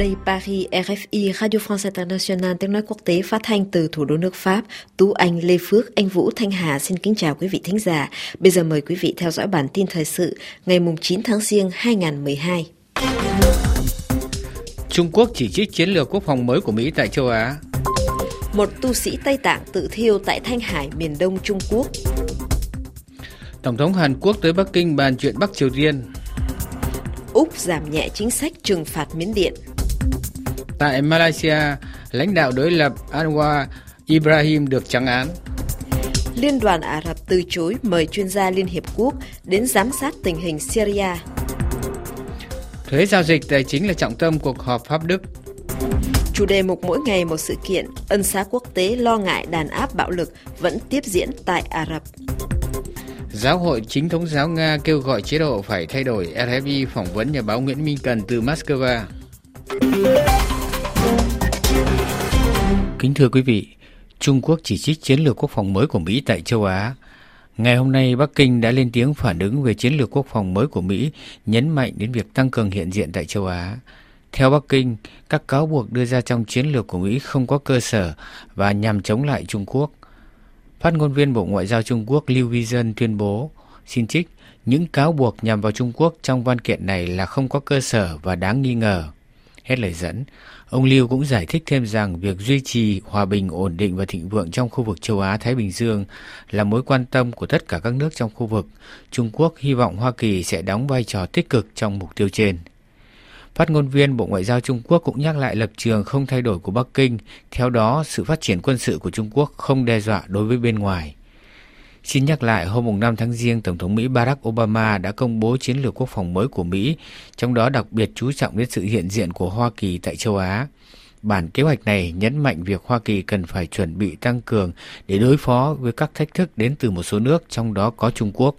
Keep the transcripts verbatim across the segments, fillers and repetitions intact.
Đây Paris, rờ ép i, Radio France International, tiếng nói quốc tế phát thanh từ thủ đô nước Pháp. Tú Anh, Lê Phước, Anh Vũ, Thanh Hà xin kính chào quý vị thính giả. Bây giờ mời quý vị theo dõi bản tin thời sự ngày chín tháng Giêng hai nghìn không trăm mười hai. Trung Quốc chỉ trích chiến lược quốc phòng mới của Mỹ tại châu Á. Một tu sĩ Tây Tạng tự thiêu tại Thanh Hải, miền đông Trung Quốc. Tổng thống Hàn Quốc tới Bắc Kinh bàn chuyện Bắc Triều Tiên. Úc giảm nhẹ chính sách trừng phạt Miến Điện. Tại Malaysia, lãnh đạo đối lập Anwar Ibrahim được trắng án. Liên đoàn Ả Rập từ chối mời chuyên gia Liên Hiệp Quốc đến giám sát tình hình Syria. Thuế giao dịch tài chính là trọng tâm cuộc họp Pháp Đức. Chủ đề mục mỗi ngày một sự kiện, ân xá quốc tế lo ngại đàn áp bạo lực vẫn tiếp diễn tại Ả Rập. Giáo hội Chính thống giáo Nga kêu gọi chế độ phải thay đổi. rờ ép i phỏng vấn nhà báo Nguyễn Minh Cần từ Moscow. Kính thưa quý vị, Trung Quốc chỉ trích chiến lược quốc phòng mới của Mỹ tại châu Á. Ngày hôm nay, Bắc Kinh đã lên tiếng phản ứng về chiến lược quốc phòng mới của Mỹ, nhấn mạnh đến việc tăng cường hiện diện tại châu Á. Theo Bắc Kinh, các cáo buộc đưa ra trong chiến lược của Mỹ không có cơ sở và nhằm chống lại Trung Quốc. Phát ngôn viên Bộ Ngoại giao Trung Quốc Liu Zhen tuyên bố, xin trích, những cáo buộc nhằm vào Trung Quốc trong văn kiện này là không có cơ sở và đáng nghi ngờ. Hết lời dẫn, ông Liu cũng giải thích thêm rằng việc duy trì hòa bình, ổn định và thịnh vượng trong khu vực châu Á-Thái Bình Dương là mối quan tâm của tất cả các nước trong khu vực. Trung Quốc hy vọng Hoa Kỳ sẽ đóng vai trò tích cực trong mục tiêu trên. Phát ngôn viên Bộ Ngoại giao Trung Quốc cũng nhắc lại lập trường không thay đổi của Bắc Kinh, theo đó sự phát triển quân sự của Trung Quốc không đe dọa đối với bên ngoài. Xin nhắc lại, hôm năm tháng Giêng, Tổng thống Mỹ Barack Obama đã công bố chiến lược quốc phòng mới của Mỹ, trong đó đặc biệt chú trọng đến sự hiện diện của Hoa Kỳ tại châu Á. Bản kế hoạch này nhấn mạnh việc Hoa Kỳ cần phải chuẩn bị tăng cường để đối phó với các thách thức đến từ một số nước, trong đó có Trung Quốc.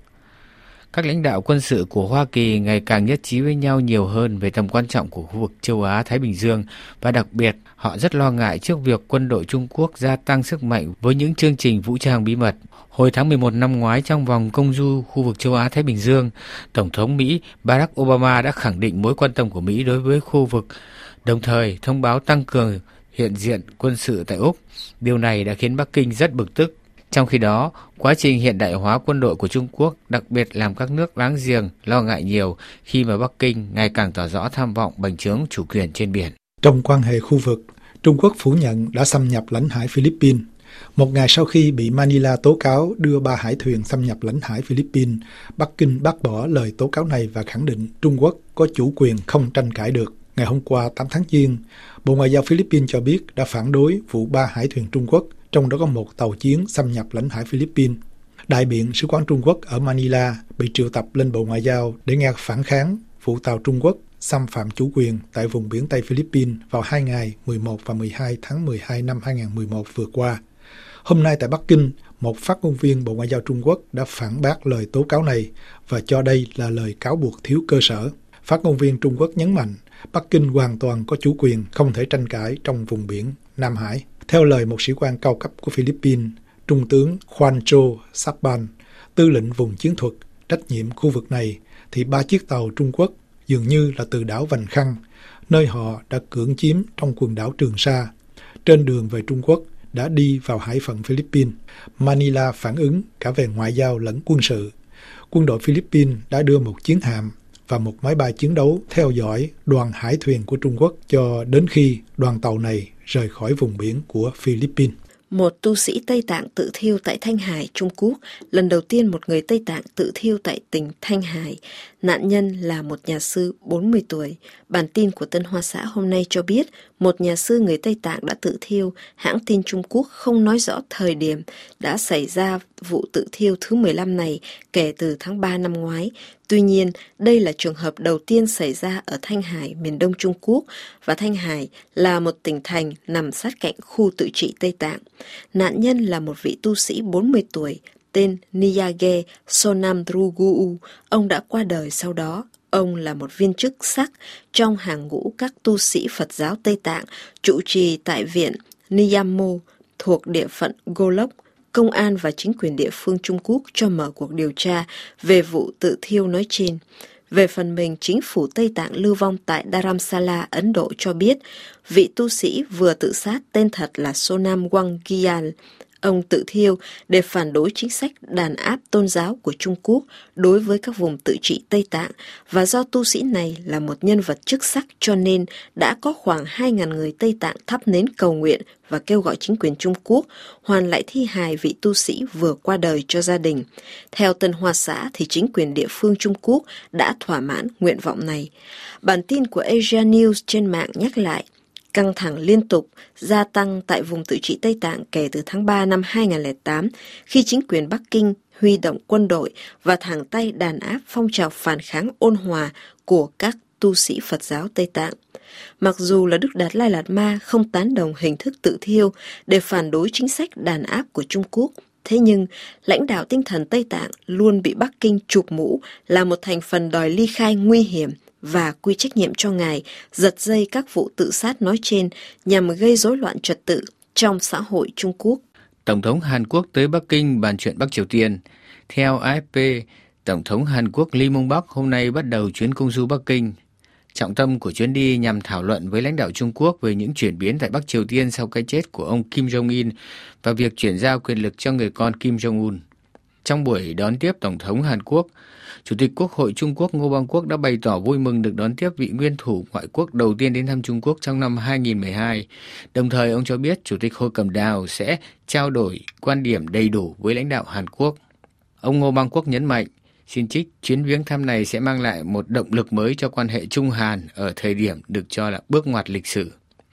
Các lãnh đạo quân sự của Hoa Kỳ ngày càng nhất trí với nhau nhiều hơn về tầm quan trọng của khu vực châu Á-Thái Bình Dương và đặc biệt họ rất lo ngại trước việc quân đội Trung Quốc gia tăng sức mạnh với những chương trình vũ trang bí mật. Hồi tháng mười một năm ngoái, trong vòng công du khu vực châu Á-Thái Bình Dương, Tổng thống Mỹ Barack Obama đã khẳng định mối quan tâm của Mỹ đối với khu vực, đồng thời thông báo tăng cường hiện diện quân sự tại Úc. Điều này đã khiến Bắc Kinh rất bực tức. Trong khi đó, quá trình hiện đại hóa quân đội của Trung Quốc đặc biệt làm các nước láng giềng lo ngại nhiều khi mà Bắc Kinh ngày càng tỏ rõ tham vọng bành trướng chủ quyền trên biển. Trong quan hệ khu vực, Trung Quốc phủ nhận đã xâm nhập lãnh hải Philippines. Một ngày sau khi bị Manila tố cáo đưa ba hải thuyền xâm nhập lãnh hải Philippines, Bắc Kinh bác bỏ lời tố cáo này và khẳng định Trung Quốc có chủ quyền không tranh cãi được. Ngày hôm qua tám tháng Giêng, Bộ Ngoại giao Philippines cho biết đã phản đối vụ ba hải thuyền Trung Quốc, trong đó có một tàu chiến xâm nhập lãnh hải Philippines. Đại biện Sứ quán Trung Quốc ở Manila bị triệu tập lên Bộ Ngoại giao để nghe phản kháng vụ tàu Trung Quốc xâm phạm chủ quyền tại vùng biển Tây Philippines vào hai ngày mười một và mười hai tháng mười hai năm hai nghìn không trăm mười một vừa qua. Hôm nay tại Bắc Kinh, một phát ngôn viên Bộ Ngoại giao Trung Quốc đã phản bác lời tố cáo này và cho đây là lời cáo buộc thiếu cơ sở. Phát ngôn viên Trung Quốc nhấn mạnh, Bắc Kinh hoàn toàn có chủ quyền không thể tranh cãi trong vùng biển Nam Hải. Theo lời một sĩ quan cao cấp của Philippines, Trung tướng Juancho Sacban, tư lệnh vùng chiến thuật trách nhiệm khu vực này, thì ba chiếc tàu Trung Quốc dường như là từ đảo Vành Khăn, nơi họ đã cưỡng chiếm trong quần đảo Trường Sa, trên đường về Trung Quốc đã đi vào hải phận Philippines. Manila phản ứng cả về ngoại giao lẫn quân sự. Quân đội Philippines đã đưa một chiến hạm và một máy bay chiến đấu theo dõi đoàn hải thuyền của Trung Quốc cho đến khi đoàn tàu này rời khỏi vùng biển của Philippines. Một tu sĩ Tây Tạng tự thiêu tại Thanh Hải, Trung Quốc. Lần đầu tiên một người Tây Tạng tự thiêu tại tỉnh Thanh Hải. Nạn nhân là một nhà sư bốn mươi tuổi. Bản tin của Tân Hoa Xã hôm nay cho biết một nhà sư người Tây Tạng đã tự thiêu. Hãng tin Trung Quốc không nói rõ thời điểm đã xảy ra vụ tự thiêu thứ mười lăm này kể từ tháng ba năm ngoái. Tuy nhiên, đây là trường hợp đầu tiên xảy ra ở Thanh Hải, miền đông Trung Quốc, và Thanh Hải là một tỉnh thành nằm sát cạnh khu tự trị Tây Tạng. Nạn nhân là một vị tu sĩ bốn mươi tuổi, tên Niyage Sonamdrugu. Ông đã qua đời sau đó. Ông là một viên chức sắc trong hàng ngũ các tu sĩ Phật giáo Tây Tạng trụ trì tại viện Niyamo thuộc địa phận Golok. Công an và chính quyền địa phương Trung Quốc cho mở cuộc điều tra về vụ tự thiêu nói trên. Về phần mình, chính phủ Tây Tạng lưu vong tại Dharamsala, Ấn Độ cho biết vị tu sĩ vừa tự sát tên thật là Sonam Wanggyal. Ông tự thiêu để phản đối chính sách đàn áp tôn giáo của Trung Quốc đối với các vùng tự trị Tây Tạng, và do tu sĩ này là một nhân vật chức sắc cho nên đã có khoảng hai nghìn người Tây Tạng thắp nến cầu nguyện và kêu gọi chính quyền Trung Quốc hoàn lại thi hài vị tu sĩ vừa qua đời cho gia đình. Theo Tân Hoa Xã thì chính quyền địa phương Trung Quốc đã thỏa mãn nguyện vọng này. Bản tin của Asia News trên mạng nhắc lại, căng thẳng liên tục gia tăng tại vùng tự trị Tây Tạng kể từ tháng ba năm hai nghìn không trăm lẻ tám, khi chính quyền Bắc Kinh huy động quân đội và thẳng tay đàn áp phong trào phản kháng ôn hòa của các tu sĩ Phật giáo Tây Tạng. Mặc dù là Đức Đạt Lai Lạt Ma không tán đồng hình thức tự thiêu để phản đối chính sách đàn áp của Trung Quốc, thế nhưng lãnh đạo tinh thần Tây Tạng luôn bị Bắc Kinh chụp mũ là một thành phần đòi ly khai nguy hiểm và quy trách nhiệm cho ngài giật dây các vụ tự sát nói trên nhằm gây rối loạn trật tự trong xã hội Trung Quốc. Tổng thống Hàn Quốc tới Bắc Kinh bàn chuyện Bắc Triều Tiên. Theo a ép pê, Tổng thống Hàn Quốc Lee Myung-bak hôm nay bắt đầu chuyến công du Bắc Kinh. Trọng tâm của chuyến đi nhằm thảo luận với lãnh đạo Trung Quốc về những chuyển biến tại Bắc Triều Tiên sau cái chết của ông Kim Jong-un và việc chuyển giao quyền lực cho người con Kim Jong-un. Trong buổi đón tiếp Tổng thống Hàn Quốc, Chủ tịch Quốc hội Trung Quốc Ngô Bang Quốc đã bày tỏ vui mừng được đón tiếp vị nguyên thủ ngoại quốc đầu tiên đến thăm Trung Quốc trong năm hai nghìn không trăm mười hai. Đồng thời, ông cho biết Chủ tịch Hội Cẩm Đào sẽ trao đổi quan điểm đầy đủ với lãnh đạo Hàn Quốc. Ông Ngô Bang Quốc nhấn mạnh, xin trích, chuyến viếng thăm này sẽ mang lại một động lực mới cho quan hệ Trung-Hàn ở thời điểm được cho là bước ngoặt lịch sử.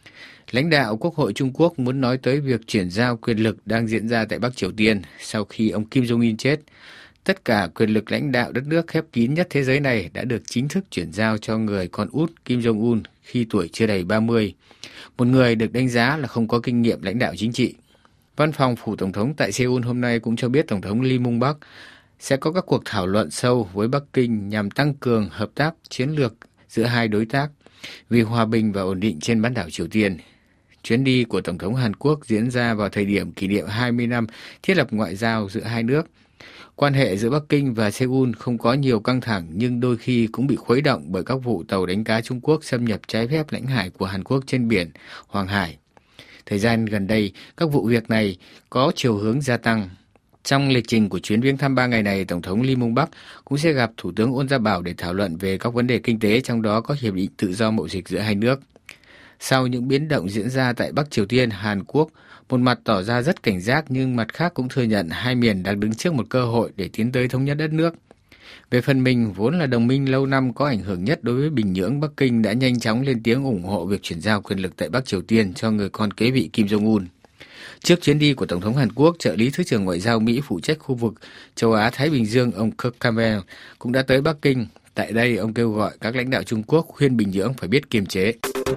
Lãnh đạo Quốc hội Trung Quốc muốn nói tới việc chuyển giao quyền lực đang diễn ra tại Bắc Triều Tiên sau khi ông Kim Jong-un chết. Tất cả quyền lực lãnh đạo đất nước khép kín nhất thế giới này đã được chính thức chuyển giao cho người con út Kim Jong-un khi tuổi chưa đầy ba mươi, một người được đánh giá là không có kinh nghiệm lãnh đạo chính trị. Văn phòng Phủ Tổng thống tại Seoul hôm nay cũng cho biết Tổng thống Lee Myung-bak sẽ có các cuộc thảo luận sâu với Bắc Kinh nhằm tăng cường hợp tác chiến lược giữa hai đối tác vì hòa bình và ổn định trên bán đảo Triều Tiên. Chuyến đi của Tổng thống Hàn Quốc diễn ra vào thời điểm kỷ niệm hai mươi năm thiết lập ngoại giao giữa hai nước. Quan hệ giữa Bắc Kinh và Seoul không có nhiều căng thẳng nhưng đôi khi cũng bị khuấy động bởi các vụ tàu đánh cá Trung Quốc xâm nhập trái phép lãnh hải của Hàn Quốc trên biển Hoàng Hải. Thời gian gần đây, các vụ việc này có chiều hướng gia tăng. Trong lịch trình của chuyến viếng thăm ba ngày này, Tổng thống Lee Myung-bak cũng sẽ gặp Thủ tướng Ôn Gia Bảo để thảo luận về các vấn đề kinh tế, trong đó có hiệp định tự do mậu dịch giữa hai nước. Sau những biến động diễn ra tại Bắc Triều Tiên, Hàn Quốc một mặt tỏ ra rất cảnh giác nhưng mặt khác cũng thừa nhận hai miền đang đứng trước một cơ hội để tiến tới thống nhất đất nước. Về phần mình, vốn là đồng minh lâu năm có ảnh hưởng nhất đối với Bình Nhưỡng, Bắc Kinh đã nhanh chóng lên tiếng ủng hộ việc chuyển giao quyền lực tại Bắc Triều Tiên cho người con kế vị Kim Jong-un. Trước chuyến đi của Tổng thống Hàn Quốc, trợ lý Thứ trưởng Ngoại giao Mỹ phụ trách khu vực châu Á-Thái Bình Dương ông Kirk Campbell cũng đã tới Bắc Kinh. Tại đây, ông kêu gọi các lãnh đạo Trung Quốc khuyên Bình Nhưỡng phải biết kiềm chế.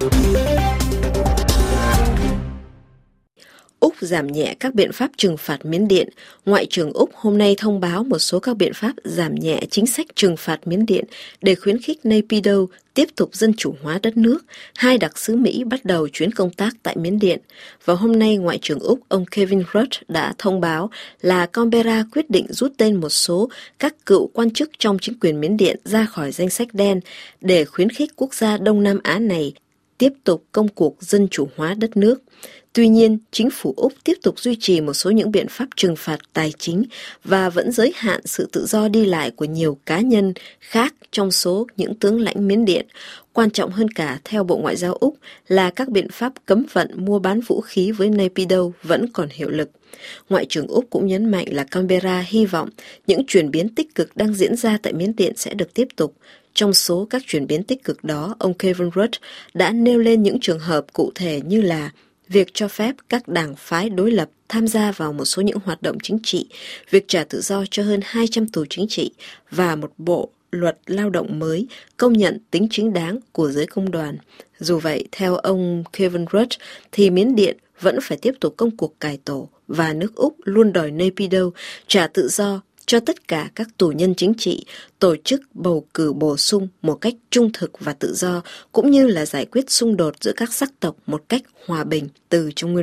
Úc giảm nhẹ các biện pháp trừng phạt Miến Điện. Ngoại trưởng Úc hôm nay thông báo một số các biện pháp giảm nhẹ chính sách trừng phạt Miến Điện để khuyến khích Naypyidaw tiếp tục dân chủ hóa đất nước. Hai đặc sứ Mỹ bắt đầu chuyến công tác tại Miến Điện. Và hôm nay, Ngoại trưởng Úc ông Kevin Rudd đã thông báo là Canberra quyết định rút tên một số các cựu quan chức trong chính quyền Miến Điện ra khỏi danh sách đen để khuyến khích quốc gia Đông Nam Á này tiếp tục công cuộc dân chủ hóa đất nước. Tuy nhiên, chính phủ Úc tiếp tục duy trì một số những biện pháp trừng phạt tài chính và vẫn giới hạn sự tự do đi lại của nhiều cá nhân khác trong số những tướng lãnh Miến Điện. Quan trọng hơn cả, theo Bộ Ngoại giao Úc, là các biện pháp cấm vận mua bán vũ khí với Naypyidaw vẫn còn hiệu lực. Ngoại trưởng Úc cũng nhấn mạnh là Canberra hy vọng những chuyển biến tích cực đang diễn ra tại Miến Điện sẽ được tiếp tục. Trong số các chuyển biến tích cực đó, ông Kevin Rudd đã nêu lên những trường hợp cụ thể như là việc cho phép các đảng phái đối lập tham gia vào một số những hoạt động chính trị, việc trả tự do cho hơn hai trăm tù chính trị và một bộ luật lao động mới công nhận tính chính đáng của giới công đoàn. Dù vậy, theo ông Kevin Rudd, thì Miến Điện vẫn phải tiếp tục công cuộc cải tổ và nước Úc luôn đòi Naypyidaw trả tự do cho tất cả các tù nhân chính trị, tổ chức bầu cử bổ sung một cách trung thực và tự do, cũng như là giải quyết xung đột giữa các sắc tộc một cách hòa bình từ trong nguyên văn.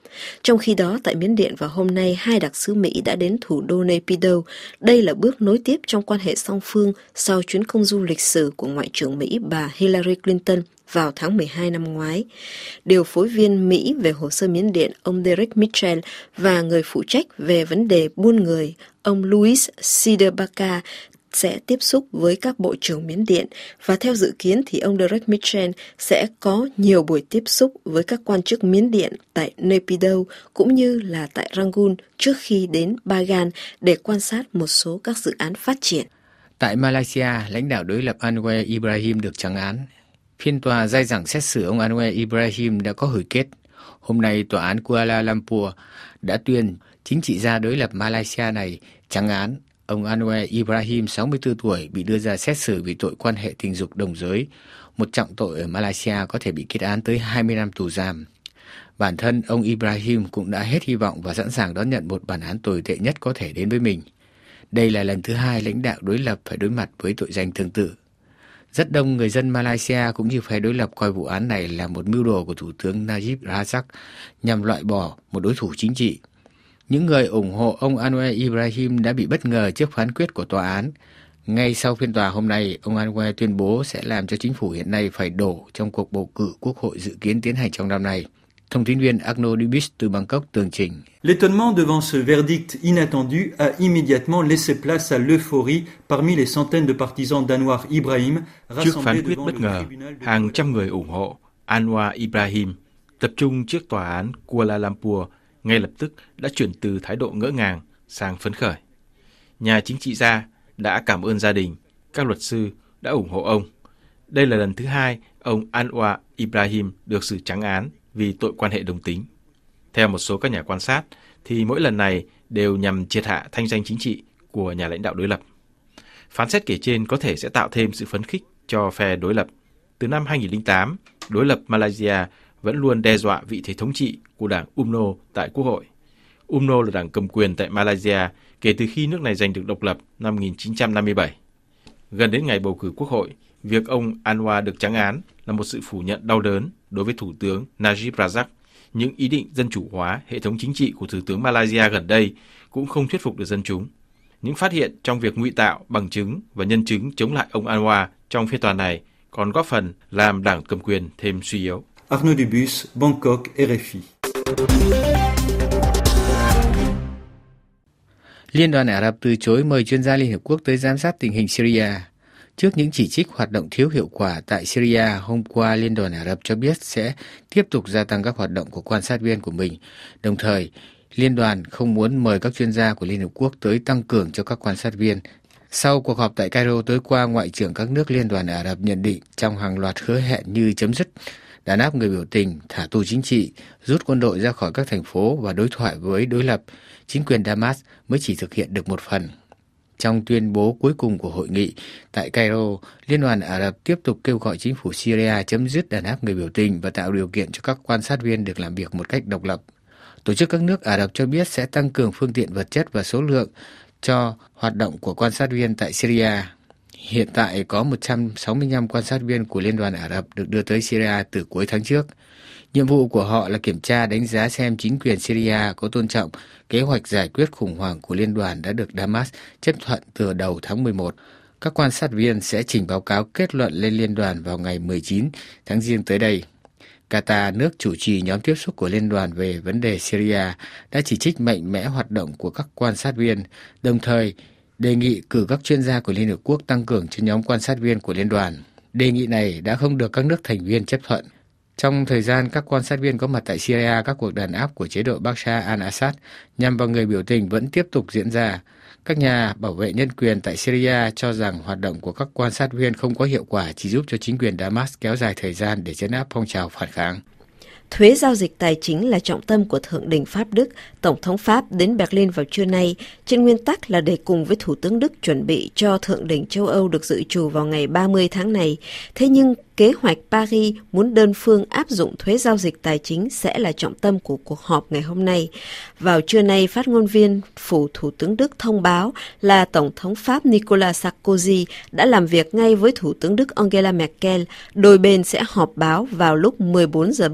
Trong khi đó, tại Miến Điện vào hôm nay, hai đặc sứ Mỹ đã đến thủ đô Naypyidaw. Đây là bước nối tiếp trong quan hệ song phương sau chuyến công du lịch sử của Ngoại trưởng Mỹ bà Hillary Clinton vào tháng mười hai năm ngoái. Điều phối viên Mỹ về hồ sơ Miến Điện, ông Derek Mitchell, và người phụ trách về vấn đề buôn người, ông Louis Siderbaka, sẽ tiếp xúc với các bộ trưởng Miến Điện, và theo dự kiến thì ông Derek Mitchell sẽ có nhiều buổi tiếp xúc với các quan chức Miến Điện tại Naypyidaw cũng như là tại Rangoon trước khi đến Bagan để quan sát một số các dự án phát triển. Tại Malaysia, lãnh đạo đối lập Anwar Ibrahim được trắng án. Phiên tòa dai dẳng xét xử ông Anwar Ibrahim đã có hồi kết. Hôm nay, tòa án Kuala Lumpur đã tuyên chính trị gia đối lập Malaysia này trắng án. Ông Anwar Ibrahim, sáu mươi tư tuổi, bị đưa ra xét xử vì tội quan hệ tình dục đồng giới, một trọng tội ở Malaysia có thể bị kết án tới hai mươi năm tù giam. Bản thân ông Ibrahim cũng đã hết hy vọng và sẵn sàng đón nhận một bản án tồi tệ nhất có thể đến với mình. Đây là lần thứ hai lãnh đạo đối lập phải đối mặt với tội danh tương tự. Rất đông người dân Malaysia cũng như phe đối lập coi vụ án này là một mưu đồ của Thủ tướng Najib Razak nhằm loại bỏ một đối thủ chính trị. Những người ủng hộ ông Anwar Ibrahim đã bị bất ngờ trước phán quyết của tòa án. Ngay sau phiên tòa hôm nay, ông Anwar tuyên bố sẽ làm cho chính phủ hiện nay phải đổ trong cuộc bầu cử quốc hội dự kiến tiến hành trong năm nay. Thông tin viên Arnaud Dubis từ Bangkok tường trình. L'étonnement devant ce verdict inattendu a immédiatement laissé place à l'euphorie parmi les centaines de partisans d'Anwar Ibrahim Trước phán quyết bất ngờ, hàng trăm người ủng hộ Anwar Ibrahim tập trung trước tòa án Kuala Lumpur ngay lập tức đã chuyển từ thái độ ngỡ ngàng sang phấn khởi. Nhà chính trị gia đã cảm ơn gia đình, các luật sư đã ủng hộ ông. Đây là lần thứ hai ông Anwar Ibrahim được xử trắng án vì tội quan hệ đồng tính. Theo một số các nhà quan sát, thì mỗi lần này đều nhằm triệt hạ thanh danh chính trị của nhà lãnh đạo đối lập. Phán xét kể trên có thể sẽ tạo thêm sự phấn khích cho phe đối lập. Từ năm hai nghìn không trăm lẻ tám, đối lập Malaysia vẫn luôn đe dọa vị thế thống trị của đảng u em en o tại Quốc hội. u em en o là đảng cầm quyền tại Malaysia kể từ khi nước này giành được độc lập năm một nghìn chín trăm năm mươi bảy. Gần đến ngày bầu cử Quốc hội, việc ông Anwar được trắng án là một sự phủ nhận đau đớn đối với Thủ tướng Najib Razak. Những ý định dân chủ hóa hệ thống chính trị của Thủ tướng Malaysia gần đây cũng không thuyết phục được dân chúng. Những phát hiện trong việc ngụy tạo bằng chứng và nhân chứng chống lại ông Anwar trong phiên tòa này còn góp phần làm đảng cầm quyền thêm suy yếu. Arnaud Dubus, Bangkok, R F I. Liên đoàn Ả Rập từ chối mời chuyên gia Liên Hợp Quốc tới giám sát tình hình Syria. Trước những chỉ trích hoạt động thiếu hiệu quả tại Syria, hôm qua Liên đoàn Ả Rập cho biết sẽ tiếp tục gia tăng các hoạt động của quan sát viên của mình. Đồng thời, Liên đoàn không muốn mời các chuyên gia của Liên Hợp Quốc tới tăng cường cho các quan sát viên. Sau cuộc họp tại Cairo tối qua, Ngoại trưởng các nước Liên đoàn Ả Rập nhận định trong hàng loạt hứa hẹn như chấm dứt đàn áp người biểu tình, thả tù chính trị, rút quân đội ra khỏi các thành phố và đối thoại với đối lập, chính quyền Damas mới chỉ thực hiện được một phần. Trong tuyên bố cuối cùng của hội nghị tại Cairo, Liên đoàn Ả Rập tiếp tục kêu gọi chính phủ Syria chấm dứt đàn áp người biểu tình và tạo điều kiện cho các quan sát viên được làm việc một cách độc lập. Tổ chức các nước Ả Rập cho biết sẽ tăng cường phương tiện vật chất và số lượng cho hoạt động của quan sát viên tại Syria. Hiện tại có một trăm sáu mươi lăm quan sát viên của Liên đoàn Ả Rập được đưa tới Syria từ cuối tháng trước. Nhiệm vụ của họ là kiểm tra đánh giá xem chính quyền Syria có tôn trọng kế hoạch giải quyết khủng hoảng của liên đoàn đã được Damas chấp thuận từ đầu tháng mười một. Các quan sát viên sẽ trình báo cáo kết luận lên liên đoàn vào ngày mười chín tháng Giêng tới đây. Qatar, nước chủ trì nhóm tiếp xúc của liên đoàn về vấn đề Syria, đã chỉ trích mạnh mẽ hoạt động của các quan sát viên, đồng thời đề nghị cử các chuyên gia của Liên Hợp Quốc tăng cường cho nhóm quan sát viên của liên đoàn. Đề nghị này đã không được các nước thành viên chấp thuận. Trong thời gian các quan sát viên có mặt tại Syria, các cuộc đàn áp của chế độ Bashar al-Assad nhằm vào người biểu tình vẫn tiếp tục diễn ra. Các nhà bảo vệ nhân quyền tại Syria cho rằng hoạt động của các quan sát viên không có hiệu quả, chỉ giúp cho chính quyền Damas kéo dài thời gian để trấn áp phong trào phản kháng. Thuế giao dịch tài chính là trọng tâm của Thượng đỉnh Pháp Đức. Tổng thống Pháp đến Berlin vào trưa nay, trên nguyên tắc là để cùng với Thủ tướng Đức chuẩn bị cho Thượng đỉnh châu Âu được dự trù vào ngày ba mươi tháng này. Thế nhưng, kế hoạch Paris muốn đơn phương áp dụng thuế giao dịch tài chính sẽ là trọng tâm của cuộc họp ngày hôm nay. Vào trưa nay, phát ngôn viên phủ Thủ tướng Đức thông báo là Tổng thống Pháp Nicolas Sarkozy đã làm việc ngay với Thủ tướng Đức Angela Merkel. Đôi bên sẽ họp báo vào lúc mười bốn giờ ba mươi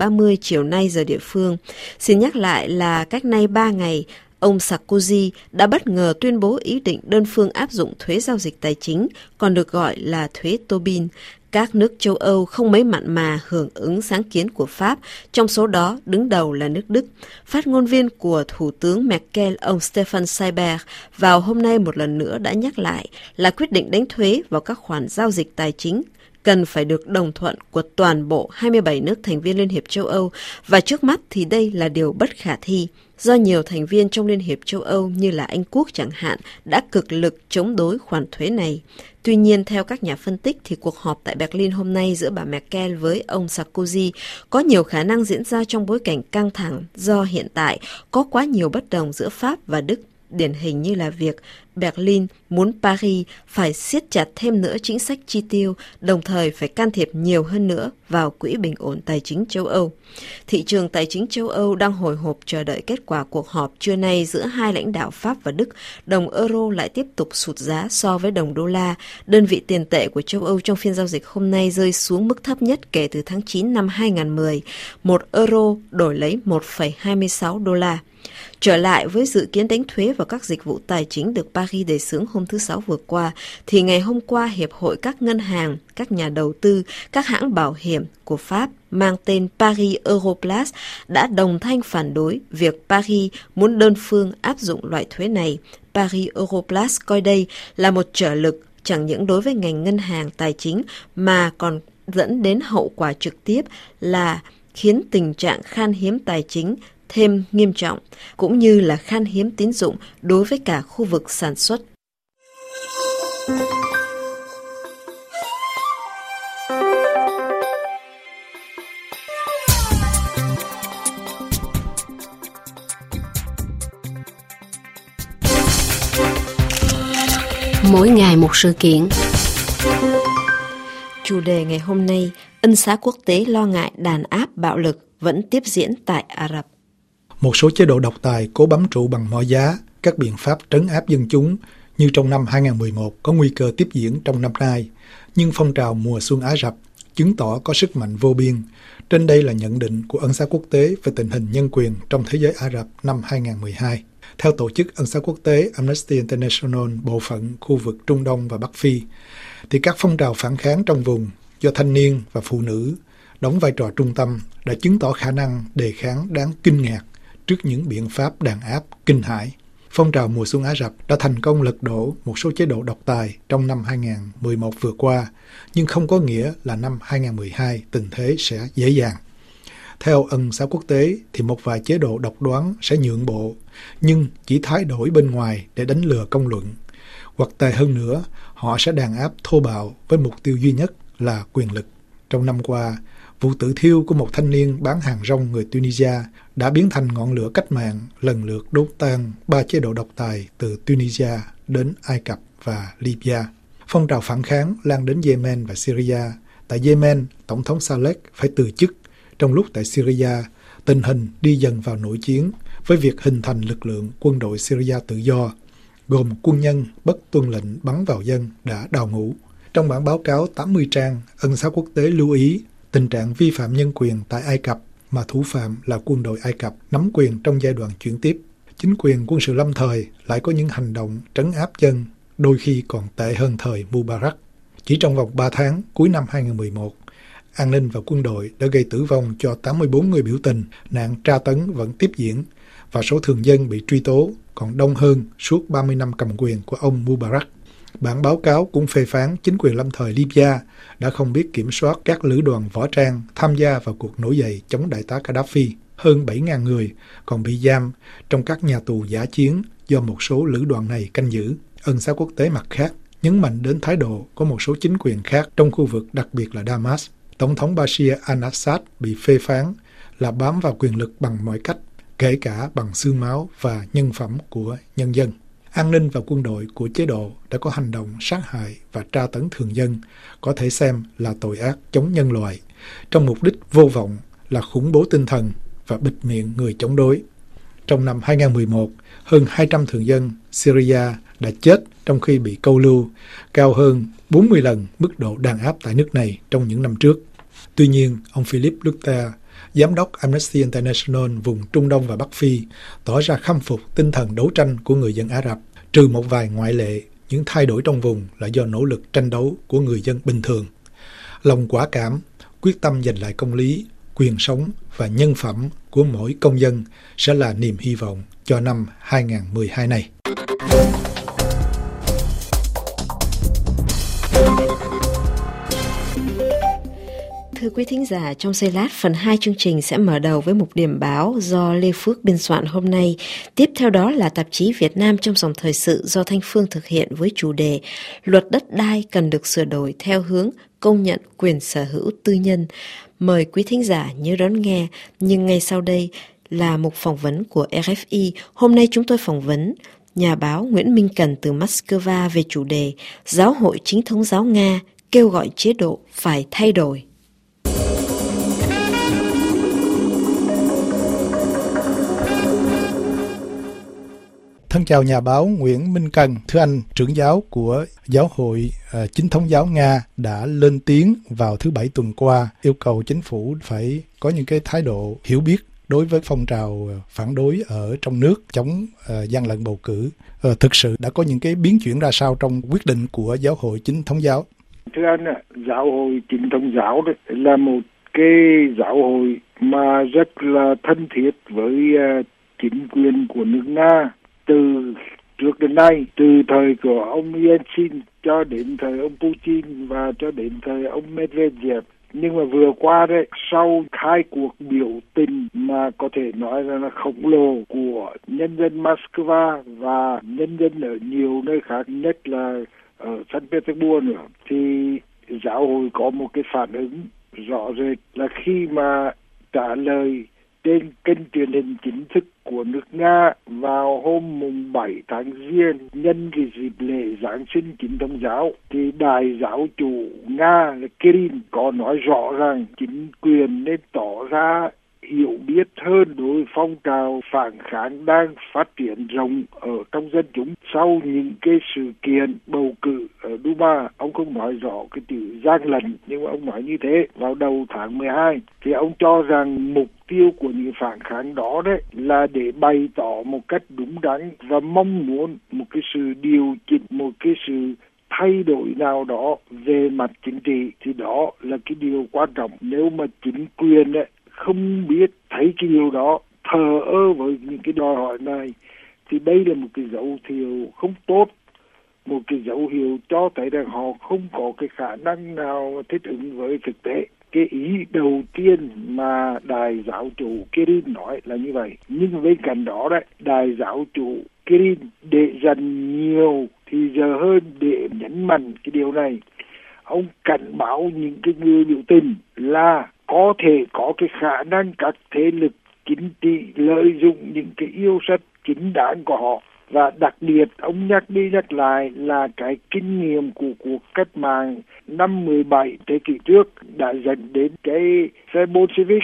chiều nay giờ địa phương. Xin nhắc lại là cách nay ba ngày, ông Sarkozy đã bất ngờ tuyên bố ý định đơn phương áp dụng thuế giao dịch tài chính, còn được gọi là thuế Tobin. Các nước châu Âu không mấy mặn mà hưởng ứng sáng kiến của Pháp, trong số đó đứng đầu là nước Đức. Phát ngôn viên của Thủ tướng Merkel, ông Stefan Seibert, vào hôm nay một lần nữa đã nhắc lại là quyết định đánh thuế vào các khoản giao dịch tài chính cần phải được đồng thuận của toàn bộ hai mươi bảy nước thành viên Liên hiệp châu Âu, và trước mắt thì đây là điều bất khả thi, do nhiều thành viên trong Liên hiệp châu Âu như là Anh Quốc chẳng hạn đã cực lực chống đối khoản thuế này. Tuy nhiên, theo các nhà phân tích thì cuộc họp tại Berlin hôm nay giữa bà Merkel với ông Sarkozy có nhiều khả năng diễn ra trong bối cảnh căng thẳng do hiện tại có quá nhiều bất đồng giữa Pháp và Đức. Điển hình như là việc Berlin muốn Paris phải siết chặt thêm nữa chính sách chi tiêu, đồng thời phải can thiệp nhiều hơn nữa vào Quỹ Bình ổn Tài chính châu Âu. Thị trường tài chính châu Âu đang hồi hộp chờ đợi kết quả cuộc họp trưa nay giữa hai lãnh đạo Pháp và Đức. Đồng euro lại tiếp tục sụt giá so với đồng đô la. Đơn vị tiền tệ của châu Âu trong phiên giao dịch hôm nay rơi xuống mức thấp nhất kể từ tháng chín năm hai nghìn không trăm mười. Một euro đổi lấy một phẩy hai mươi sáu đô la. Trở lại với dự kiến đánh thuế vào các dịch vụ tài chính được Paris đề xướng hôm thứ Sáu vừa qua, thì ngày hôm qua Hiệp hội các ngân hàng, các nhà đầu tư, các hãng bảo hiểm của Pháp mang tên Paris Europlace đã đồng thanh phản đối việc Paris muốn đơn phương áp dụng loại thuế này. Paris Europlace coi đây là một trở lực chẳng những đối với ngành ngân hàng tài chính mà còn dẫn đến hậu quả trực tiếp là khiến tình trạng khan hiếm tài chính thêm nghiêm trọng, cũng như là khan hiếm tín dụng đối với cả khu vực sản xuất. Mỗi ngày một sự kiện. Chủ đề ngày hôm nay, ân xá quốc tế lo ngại đàn áp bạo lực vẫn tiếp diễn tại Ả Rập. Một số chế độ độc tài cố bám trụ bằng mọi giá các biện pháp trấn áp dân chúng như trong năm hai nghìn không trăm mười một có nguy cơ tiếp diễn trong năm nay, nhưng phong trào mùa xuân Ả Rập chứng tỏ có sức mạnh vô biên. Trên đây là nhận định của Ân xá quốc tế về tình hình nhân quyền trong thế giới Ả Rập năm hai nghìn không trăm mười hai. Theo tổ chức Ân xá quốc tế Amnesty International bộ phận khu vực Trung Đông và Bắc Phi, thì các phong trào phản kháng trong vùng do thanh niên và phụ nữ đóng vai trò trung tâm đã chứng tỏ khả năng đề kháng đáng kinh ngạc trước những biện pháp đàn áp kinh hãi. Phong trào mùa xuân Ả Rập đã thành công lật đổ một số chế độ độc tài trong năm hai nghìn không trăm mười một vừa qua, nhưng không có nghĩa là năm hai nghìn không trăm mười hai tình thế sẽ dễ dàng. Theo Ân xá quốc tế thì một vài chế độ độc đoán sẽ nhượng bộ, nhưng chỉ thay đổi bên ngoài để đánh lừa công luận. Hoặc tệ hơn nữa, họ sẽ đàn áp thô bạo với mục tiêu duy nhất là quyền lực. Trong năm qua, vụ tự thiêu của một thanh niên bán hàng rong người Tunisia đã biến thành ngọn lửa cách mạng lần lượt đốt tan ba chế độ độc tài từ Tunisia đến Ai Cập và Libya. Phong trào phản kháng lan đến Yemen và Syria. Tại Yemen, Tổng thống Saleh phải từ chức, trong lúc tại Syria, tình hình đi dần vào nội chiến với việc hình thành lực lượng quân đội Syria tự do, gồm quân nhân bất tuân lệnh bắn vào dân đã đào ngũ. Trong bản báo cáo tám mươi trang, Ân xá quốc tế lưu ý tình trạng vi phạm nhân quyền tại Ai Cập mà thủ phạm là quân đội Ai Cập nắm quyền trong giai đoạn chuyển tiếp. Chính quyền quân sự lâm thời lại có những hành động trấn áp dân, đôi khi còn tệ hơn thời Mubarak. Chỉ trong vòng ba tháng cuối năm hai nghìn không trăm mười một, an ninh và quân đội đã gây tử vong cho tám mươi bốn người biểu tình, nạn tra tấn vẫn tiếp diễn và số thường dân bị truy tố còn đông hơn suốt ba mươi năm cầm quyền của ông Mubarak. Bản báo cáo cũng phê phán chính quyền lâm thời Libya đã không biết kiểm soát các lữ đoàn võ trang tham gia vào cuộc nổi dậy chống đại tá Gaddafi. Hơn bảy nghìn người còn bị giam trong các nhà tù dã chiến do một số lữ đoàn này canh giữ. Ân xá quốc tế mặt khác nhấn mạnh đến thái độ của một số chính quyền khác trong khu vực, đặc biệt là Damas. Tổng thống Bashir al-Assad bị phê phán là bám vào quyền lực bằng mọi cách, kể cả bằng xương máu và nhân phẩm của nhân dân. An ninh và quân đội của chế độ đã có hành động sát hại và tra tấn thường dân, có thể xem là tội ác chống nhân loại, trong mục đích vô vọng là khủng bố tinh thần và bịt miệng người chống đối. Trong năm hai nghìn không trăm mười một, hơn hai trăm thường dân Syria đã chết trong khi bị câu lưu, cao hơn bốn mươi lần mức độ đàn áp tại nước này trong những năm trước. Tuy nhiên, ông Philippe Leclerc, Giám đốc Amnesty International vùng Trung Đông và Bắc Phi tỏ ra khâm phục tinh thần đấu tranh của người dân Ả Rập, trừ một vài ngoại lệ, những thay đổi trong vùng là do nỗ lực tranh đấu của người dân bình thường. Lòng quả cảm, quyết tâm giành lại công lý, quyền sống và nhân phẩm của mỗi công dân sẽ là niềm hy vọng cho năm hai không một hai này. Thưa quý thính giả, trong giây lát, phần hai chương trình sẽ mở đầu với mục điểm báo do Lê Phước biên soạn hôm nay. Tiếp theo đó là tạp chí Việt Nam trong dòng thời sự do Thanh Phương thực hiện với chủ đề Luật đất đai cần được sửa đổi theo hướng công nhận quyền sở hữu tư nhân. Mời quý thính giả nhớ đón nghe, nhưng ngay sau đây là một phỏng vấn của rờ ép i. Hôm nay chúng tôi phỏng vấn nhà báo Nguyễn Minh Cần từ Moscow về chủ đề Giáo hội Chính thống giáo Nga kêu gọi chế độ phải thay đổi. Thân chào nhà báo Nguyễn Minh Cần. Thưa anh, trưởng giáo của Giáo hội uh, Chính thống giáo Nga đã lên tiếng vào thứ Bảy tuần qua yêu cầu chính phủ phải có những cái thái độ hiểu biết đối với phong trào phản đối ở trong nước chống uh, gian lận bầu cử. Uh, thực sự đã có những cái biến chuyển ra sao trong quyết định của Giáo hội Chính thống giáo? Thưa anh, Giáo hội Chính thống giáo đấy là một cái giáo hội mà rất là thân thiết với uh, chính quyền của nước Nga. Từ trước đến nay, từ thời của ông Yeltsin cho đến thời ông Putin và cho đến thời ông Medvedev. Nhưng mà vừa qua đấy, sau hai cuộc biểu tình mà có thể nói là, là khổng lồ của nhân dân Moscow và nhân dân ở nhiều nơi khác, nhất là ở Saint Petersburg nữa, thì giáo hội có một cái phản ứng rõ rệt là khi mà trả lời trên kênh truyền hình chính thức của nước Nga vào hôm mùng bảy tháng Giêng nhân cái dịp lễ Giáng sinh Chính thống giáo, thì Đại giáo chủ Nga là Kirill có nói rõ rằng chính quyền nên tỏ ra hiểu biết hơn đối với phong trào phản kháng đang phát triển rộng ở trong dân chúng sau những cái sự kiện bầu cử ở Duma. Ông không nói rõ cái chữ gian lận, nhưng mà ông nói như thế vào đầu tháng mười hai. Thì ông cho rằng mục tiêu của những phản kháng đó đấy là để bày tỏ một cách đúng đắn và mong muốn một cái sự điều chỉnh, một cái sự thay đổi nào đó về mặt chính trị. Thì đó là cái điều quan trọng. Nếu mà chính quyền ấy không biết thấy cái điều đó, thờ ơ với những cái đòi hỏi này, thì đây là một cái dấu hiệu không tốt, một cái dấu hiệu cho thấy rằng họ không có cái khả năng nào thích ứng với thực tế. Cái ý đầu tiên mà Đại giáo chủ Kirill nói là như vậy. Nhưng bên cạnh đó đấy, Đại giáo chủ Kirill để dành nhiều thì giờ hơn để nhấn mạnh cái điều này. Ông cảnh báo những cái người biểu tình là có thể có cái khả năng các thế lực chính trị lợi dụng những cái yêu sách chính đáng của họ. Và đặc biệt ông nhắc đi nhắc lại là cái kinh nghiệm của cuộc cách mạng năm mười bảy thế kỷ trước đã dẫn đến cái phe Bolshevik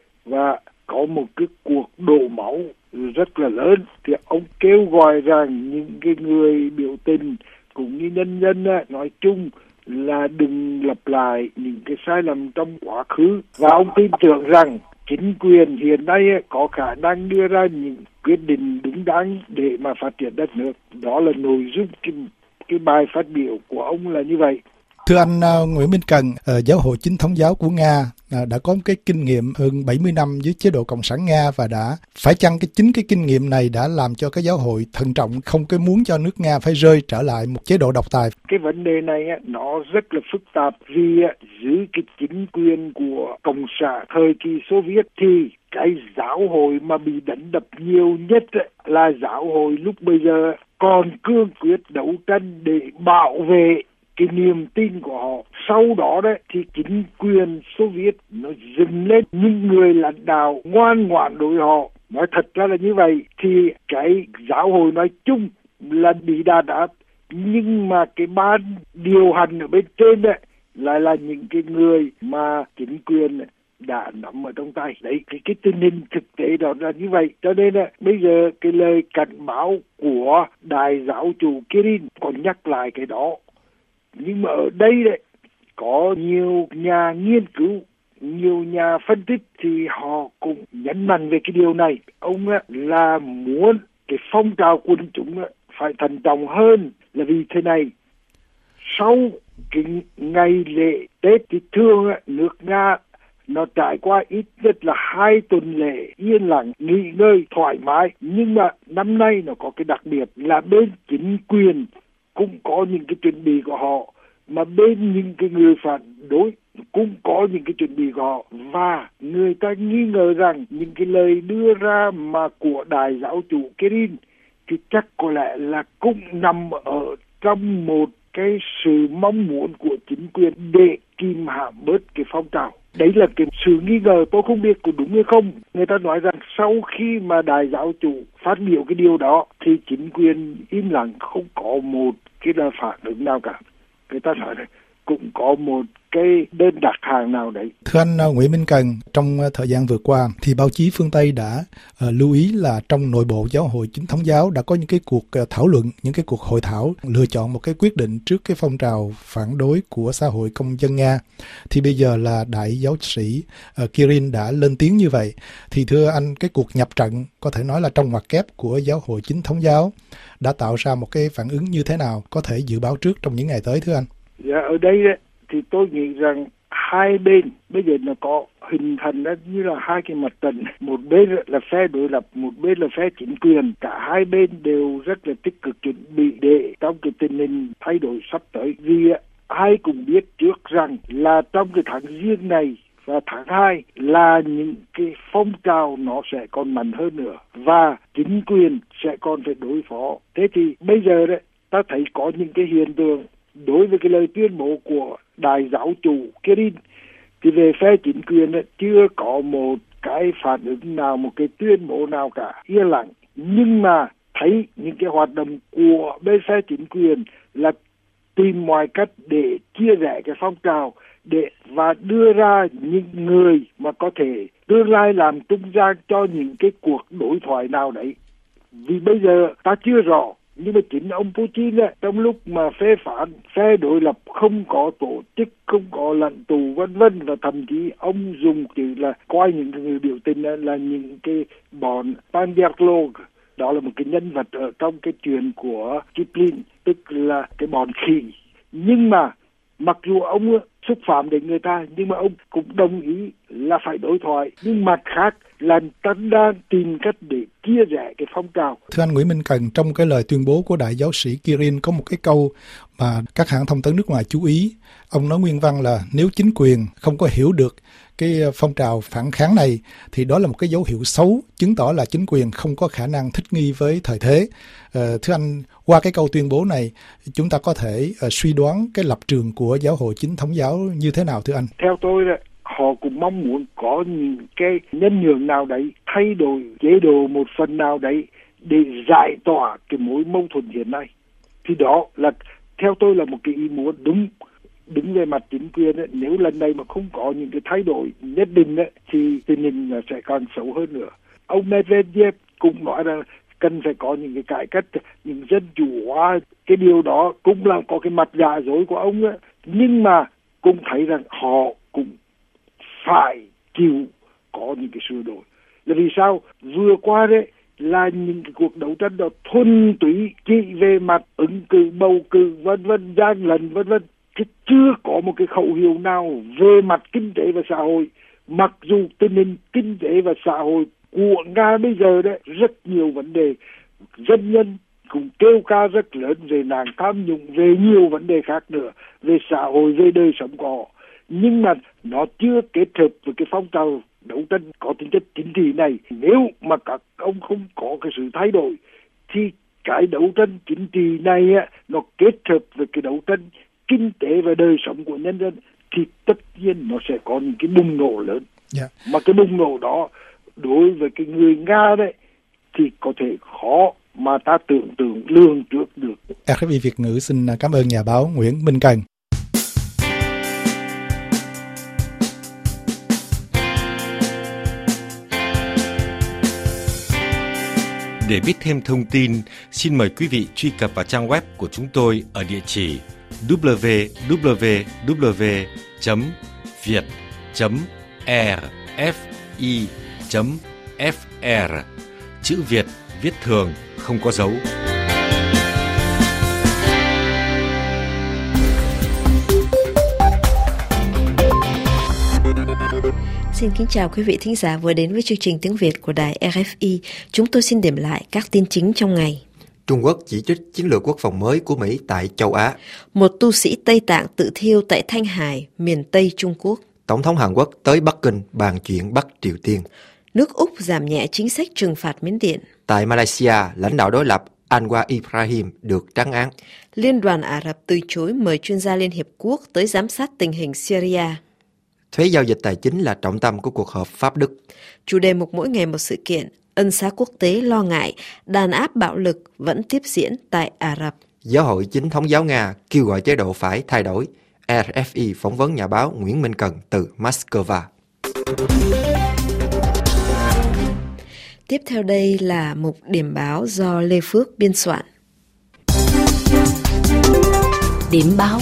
và có một cái cuộc đổ máu rất là lớn. Thì ông kêu gọi rằng những cái người biểu tình cũng như nhân dân nói chung là đừng lặp lại những cái sai lầm trong quá khứ. Và ông tin tưởng rằng chính quyền hiện nay có khả năng đưa ra những quyết định đúng đắn để mà phát triển đất nước. Đó là nội dung cái, cái bài phát biểu của ông là như vậy. Thưa anh uh, Nguyễn Minh Cần, uh, Giáo hội Chính thống giáo của Nga uh, đã có một cái kinh nghiệm hơn bảy mươi năm với chế độ Cộng sản Nga, và đã phải chăng cái chính cái kinh nghiệm này đã làm cho cái giáo hội thận trọng, không cái muốn cho nước Nga phải rơi trở lại một chế độ độc tài? Cái vấn đề này á, nó rất là phức tạp vì á, dưới cái chính quyền của Cộng sản thời kỳ Xô Viết thì cái giáo hội mà bị đánh đập nhiều nhất á, là giáo hội lúc bây giờ còn cương quyết đấu tranh để bảo vệ cái niềm tin của họ. Sau đó đấy thì chính quyền Xô Viết nó dừng lên những người lãnh đạo ngoan ngoãn đối họ. Nói thật ra là như vậy, thì cái giáo hội nói chung là bị đà đá, nhưng mà cái ban điều hành ở bên trên đấy lại là những cái người mà chính quyền đã nắm ở trong tay. Đấy, cái, cái tình hình thực tế đó là như vậy. Cho nên là bây giờ cái lời cảnh báo của Đại giáo chủ Kirill còn nhắc lại cái đó. Nhưng mà ở đây đấy có nhiều nhà nghiên cứu nhiều nhà phân tích thì họ cũng nhấn mạnh về cái điều này. Ông là muốn cái phong trào quân chúng phải thận trọng hơn, là vì thế này, sau cái ngày lễ Tết thì thường nước Nga nó trải qua ít nhất là hai tuần lễ yên lặng, nghỉ ngơi thoải mái. Nhưng mà năm nay nó có cái đặc biệt là bên chính quyền cũng có những cái chuẩn bị của họ, mà bên những cái người phản đối cũng có những cái chuẩn bị của họ. Và người ta nghi ngờ rằng những cái lời đưa ra mà của Đại giáo chủ Kirill thì chắc có lẽ là cũng nằm ở trong một cái sự mong muốn của chính quyền để kìm hãm bớt cái phong trào. Đấy là cái sự nghi ngờ, tôi không biết có đúng hay không. Người ta nói rằng sau khi mà Đại giáo chủ phát biểu cái điều đó thì chính quyền im lặng, không có một cái là phản ứng nào cả. Người ta nói là cũng có một cái đơn đặt hàng nào đấy. Thưa anh Nguyễn Minh Cần, trong thời gian vừa qua thì báo chí phương Tây đã uh, lưu ý là trong nội bộ giáo hội Chính thống giáo đã có những cái cuộc uh, thảo luận, những cái cuộc hội thảo lựa chọn một cái quyết định trước cái phong trào phản đối của xã hội công dân Nga. Thì bây giờ là đại giáo sĩ uh, Kirill đã lên tiếng như vậy. Thì thưa anh, cái cuộc nhập trận có thể nói là trong ngoặc kép của giáo hội Chính thống giáo đã tạo ra một cái phản ứng như thế nào, có thể dự báo trước trong những ngày tới thưa anh? Dạ, ở đây thì tôi nghĩ rằng hai bên bây giờ nó có hình thành đó như là hai cái mặt trận, một bên là phe đối lập, một bên là phe chính quyền. Cả hai bên đều rất là tích cực chuẩn bị để trong cái tình hình thay đổi sắp tới. Vì ai cũng biết trước rằng là trong cái tháng Giêng này và tháng hai là những cái phong trào nó sẽ còn mạnh hơn nữa và chính quyền sẽ còn phải đối phó. Thế thì bây giờ đấy, ta thấy có những cái hiện tượng đối với cái lời tuyên bố của Đại giáo chủ Kirill thì về phe chính quyền ấy, chưa có một cái phản ứng nào, một cái tuyên bố nào cả, yên lặng. Nhưng mà thấy những cái hoạt động của bên phe chính quyền là tìm mọi cách để chia rẽ cái phong trào để và đưa ra những người mà có thể tương lai làm trung gian cho những cái cuộc đối thoại nào đấy. Vì bây giờ ta chưa rõ. Nhưng mà chính ông Putin ấy, trong lúc mà phê phán, phe đối lập không có tổ chức, không có lệnh tù vân vân, và thậm chí ông dùng chữ là coi những người biểu tình là những cái bọn Panderlog. Đó là một cái nhân vật ở trong cái chuyện của Kipling, tức là cái bọn khỉ. Nhưng mà mặc dù ông xúc phạm đến người ta, nhưng mà ông cũng đồng ý là phải đối thoại. Nhưng mặt khác là ta đang tìm cách để chia rẽ cái phong trào. Thưa anh Nguyễn Minh Cần, trong cái lời tuyên bố của đại giáo sĩ Kirill có một cái câu mà các hãng thông tấn nước ngoài chú ý. Ông nói nguyên văn là nếu chính quyền không có hiểu được cái phong trào phản kháng này thì đó là một cái dấu hiệu xấu, chứng tỏ là chính quyền không có khả năng thích nghi với thời thế. Ờ, thưa anh, qua cái câu tuyên bố này, chúng ta có thể uh, suy đoán cái lập trường của giáo hội Chính thống giáo như thế nào thưa anh? Theo tôi là họ cũng mong muốn có những cái nhân nhượng nào đấy, thay đổi chế độ một phần nào đấy để giải tỏa cái mối mâu thuẫn hiện nay. Thì đó là theo tôi là một cái ý muốn đúng. Đứng về mặt chính quyền ấy, nếu lần này mà không có những cái thay đổi nhất định ấy, thì tình hình sẽ còn xấu hơn nữa. Ông Medvedev cũng nói rằng cần phải có những cái cải cách, những dân chủ hóa. Cái điều đó cũng là có cái mặt giả dối của ông ấy. Nhưng mà cũng thấy rằng họ cũng phải chịu có những cái sửa đổi. Là vì sao? Vừa qua đấy là những cái cuộc đấu tranh đó thuần túy chỉ về mặt ứng cử, bầu cử, vân vân, gian lận, vân vân. Chứ chưa có một cái khẩu hiệu nào về mặt kinh tế và xã hội. Mặc dù tình hình kinh tế và xã hội của Nga bây giờ đấy rất nhiều vấn đề, dân nhân cũng kêu ca rất lớn về nạn tham nhũng, về nhiều vấn đề khác nữa, về xã hội, về đời sống của họ. Nhưng mà nó chưa kết hợp với cái phong trào đấu tranh có tính chất chính trị này. Nếu mà các ông không có cái sự thay đổi thì cái đấu tranh chính trị này á, nó kết hợp với cái đấu tranh kinh tế và đời sống của nhân dân thì tất nhiên nó sẽ có những cái bùng nổ lớn. Yeah. Mà cái bùng nổ đó đối với cái người Nga đấy thì có thể khó mà ta tưởng tượng lường trước được. rờ ép i Việt ngữ xin cảm ơn nhà báo Nguyễn Minh Cần. Để biết thêm thông tin, xin mời quý vị truy cập vào trang web của chúng tôi ở địa chỉ w w w chấm việt chấm r f i chấm f r. Chữ Việt viết thường, không có dấu. Xin kính chào quý vị thính giả vừa đến với chương trình tiếng Việt của đài rờ ép i. Chúng tôi xin điểm lại các tin chính trong ngày. Trung Quốc chỉ trích chiến lược quốc phòng mới của Mỹ tại châu Á. Một tu sĩ Tây Tạng tự thiêu tại Thanh Hải, miền Tây Trung Quốc. Tổng thống Hàn Quốc tới Bắc Kinh bàn chuyện Bắc Triều Tiên. Nước Úc giảm nhẹ chính sách trừng phạt Miến Điện. Tại Malaysia, lãnh đạo đối lập Anwar Ibrahim được trắng án. Liên đoàn Ả Rập từ chối mời chuyên gia Liên Hiệp Quốc tới giám sát tình hình Syria. Thuế giao dịch tài chính là trọng tâm của cuộc họp Pháp Đức. Chủ đề mục mỗi ngày một sự kiện, ân xá quốc tế lo ngại đàn áp bạo lực vẫn tiếp diễn tại Ả Rập. Giáo hội Chính thống giáo Nga kêu gọi chế độ phải thay đổi. rờ ép i phỏng vấn nhà báo Nguyễn Minh Cần từ Moscow. Tiếp theo đây là mục điểm báo do Lê Phước biên soạn. Điểm báo.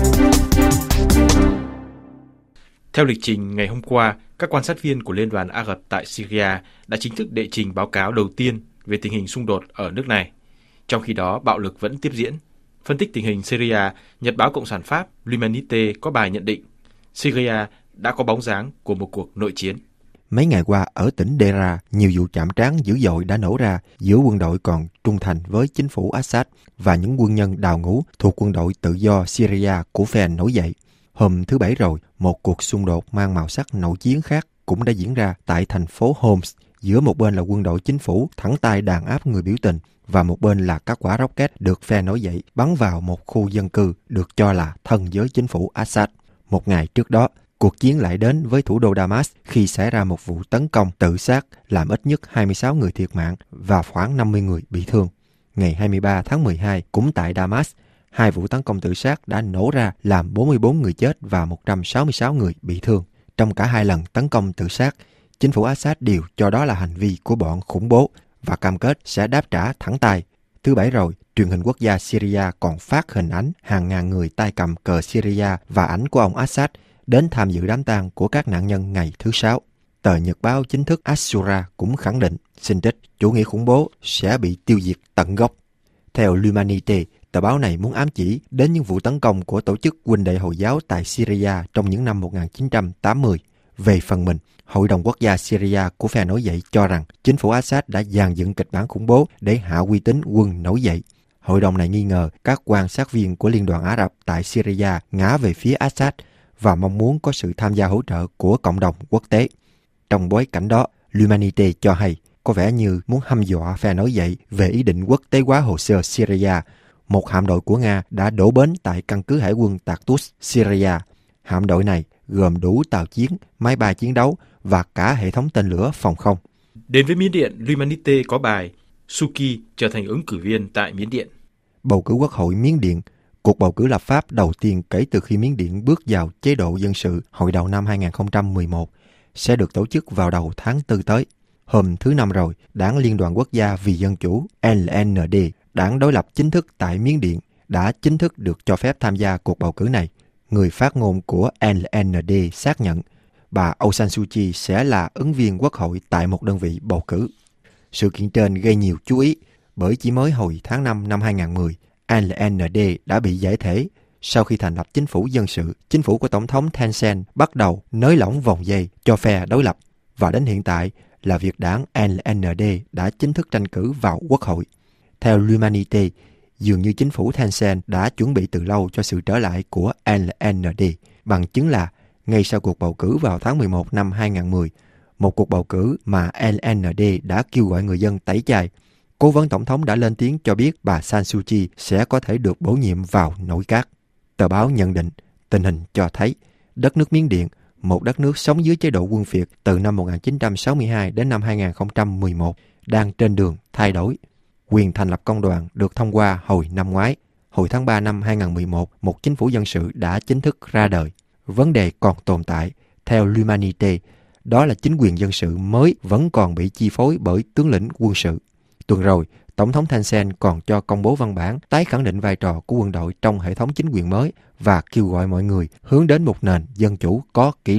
Theo lịch trình, ngày hôm qua, các quan sát viên của Liên đoàn Ả Rập tại Syria đã chính thức đệ trình báo cáo đầu tiên về tình hình xung đột ở nước này. Trong khi đó, bạo lực vẫn tiếp diễn. Phân tích tình hình Syria, Nhật báo Cộng sản Pháp L'Humanité có bài nhận định Syria đã có bóng dáng của một cuộc nội chiến. Mấy ngày qua ở tỉnh Dera, nhiều vụ chạm trán dữ dội đã nổ ra giữa quân đội còn trung thành với chính phủ Assad và những quân nhân đào ngũ thuộc quân đội tự do Syria của phe nổi dậy. Hôm thứ Bảy rồi, một cuộc xung đột mang màu sắc nội chiến khác cũng đã diễn ra tại thành phố Homs, giữa một bên là quân đội chính phủ thẳng tay đàn áp người biểu tình và một bên là các quả rocket được phe nổi dậy bắn vào một khu dân cư được cho là thân với chính phủ Assad. Một ngày trước đó, cuộc chiến lại đến với thủ đô Damas khi xảy ra một vụ tấn công tự sát làm ít nhất hai mươi sáu người thiệt mạng và khoảng năm mươi người bị thương. Ngày hai mươi ba tháng mười hai, cũng tại Damas, hai vụ tấn công tự sát đã nổ ra làm bốn mươi bốn người chết và một trăm sáu mươi sáu người bị thương. Trong cả hai lần tấn công tự sát, chính phủ Assad đều cho đó là hành vi của bọn khủng bố và cam kết sẽ đáp trả thẳng tay. Thứ Bảy rồi, truyền hình quốc gia Syria còn phát hình ảnh hàng ngàn người tay cầm cờ Syria và ảnh của ông Assad đến tham dự đám tang của các nạn nhân ngày thứ Sáu. Tờ nhật báo chính thức Ashura cũng khẳng định xin trích chủ nghĩa khủng bố sẽ bị tiêu diệt tận gốc. Theo L'Humanité, tờ báo này muốn ám chỉ đến những vụ tấn công của tổ chức huynh đệ Hồi giáo tại Syria trong những năm một nghìn chín trăm tám mươi. Về phần mình, Hội đồng Quốc gia Syria của phe nổi dậy cho rằng chính phủ Assad đã dàn dựng kịch bản khủng bố để hạ uy tín quân nổi dậy. Hội đồng này nghi ngờ các quan sát viên của Liên đoàn Ả Rập tại Syria ngã về phía Assad và mong muốn có sự tham gia hỗ trợ của cộng đồng quốc tế. Trong bối cảnh đó, L'Humanité cho hay có vẻ như muốn hăm dọa phe nổi dậy về ý định quốc tế hóa hồ sơ Syria. Một hạm đội của Nga đã đổ bến tại căn cứ hải quân Tartus, Syria. Hạm đội này gồm đủ tàu chiến, máy bay chiến đấu và cả hệ thống tên lửa phòng không. Đến với Miến Điện, L'Humanité có bài Suki trở thành ứng cử viên tại Miến Điện. Bầu cử quốc hội Miến Điện, cuộc bầu cử lập pháp đầu tiên kể từ khi Miến Điện bước vào chế độ dân sự hồi đầu năm hai nghìn không trăm mười một, sẽ được tổ chức vào đầu tháng tư tới. Hôm thứ Năm rồi, Đảng Liên đoàn Quốc gia vì Dân chủ L N D, đảng đối lập chính thức tại Miến Điện, đã chính thức được cho phép tham gia cuộc bầu cử này. Người phát ngôn của L N D xác nhận bà Aung San Suu Kyi sẽ là ứng viên quốc hội tại một đơn vị bầu cử. Sự kiện trên gây nhiều chú ý bởi chỉ mới hồi tháng năm năm hai nghìn không trăm mười, L N D đã bị giải thể sau khi thành lập chính phủ dân sự. Chính phủ của Tổng thống Thein Sein bắt đầu nới lỏng vòng dây cho phe đối lập và đến hiện tại là việc đảng L N D đã chính thức tranh cử vào quốc hội. Theo L'Humanité, dường như chính phủ Thein Sein đã chuẩn bị từ lâu cho sự trở lại của L N D, bằng chứng là ngay sau cuộc bầu cử vào tháng mười một năm hai nghìn không trăm mười, một cuộc bầu cử mà L N D đã kêu gọi người dân tẩy chay, cố vấn tổng thống đã lên tiếng cho biết bà San Suu Kyi sẽ có thể được bổ nhiệm vào nội các. Tờ báo nhận định tình hình cho thấy đất nước Miến Điện, một đất nước sống dưới chế độ quân Việt từ năm một nghìn chín trăm sáu mươi hai đến năm hai nghìn không trăm mười một, đang trên đường thay đổi. Quyền thành lập công đoàn được thông qua hồi năm ngoái. Hồi tháng ba năm hai nghìn không trăm mười một, một chính phủ dân sự đã chính thức ra đời. Vấn đề còn tồn tại, theo L'Humanité, đó là chính quyền dân sự mới vẫn còn bị chi phối bởi tướng lĩnh quân sự. Tuần rồi, Tổng thống Thein Sein còn cho công bố văn bản tái khẳng định vai trò của quân đội trong hệ thống chính quyền mới và kêu gọi mọi người hướng đến một nền dân chủ có kỷ luật.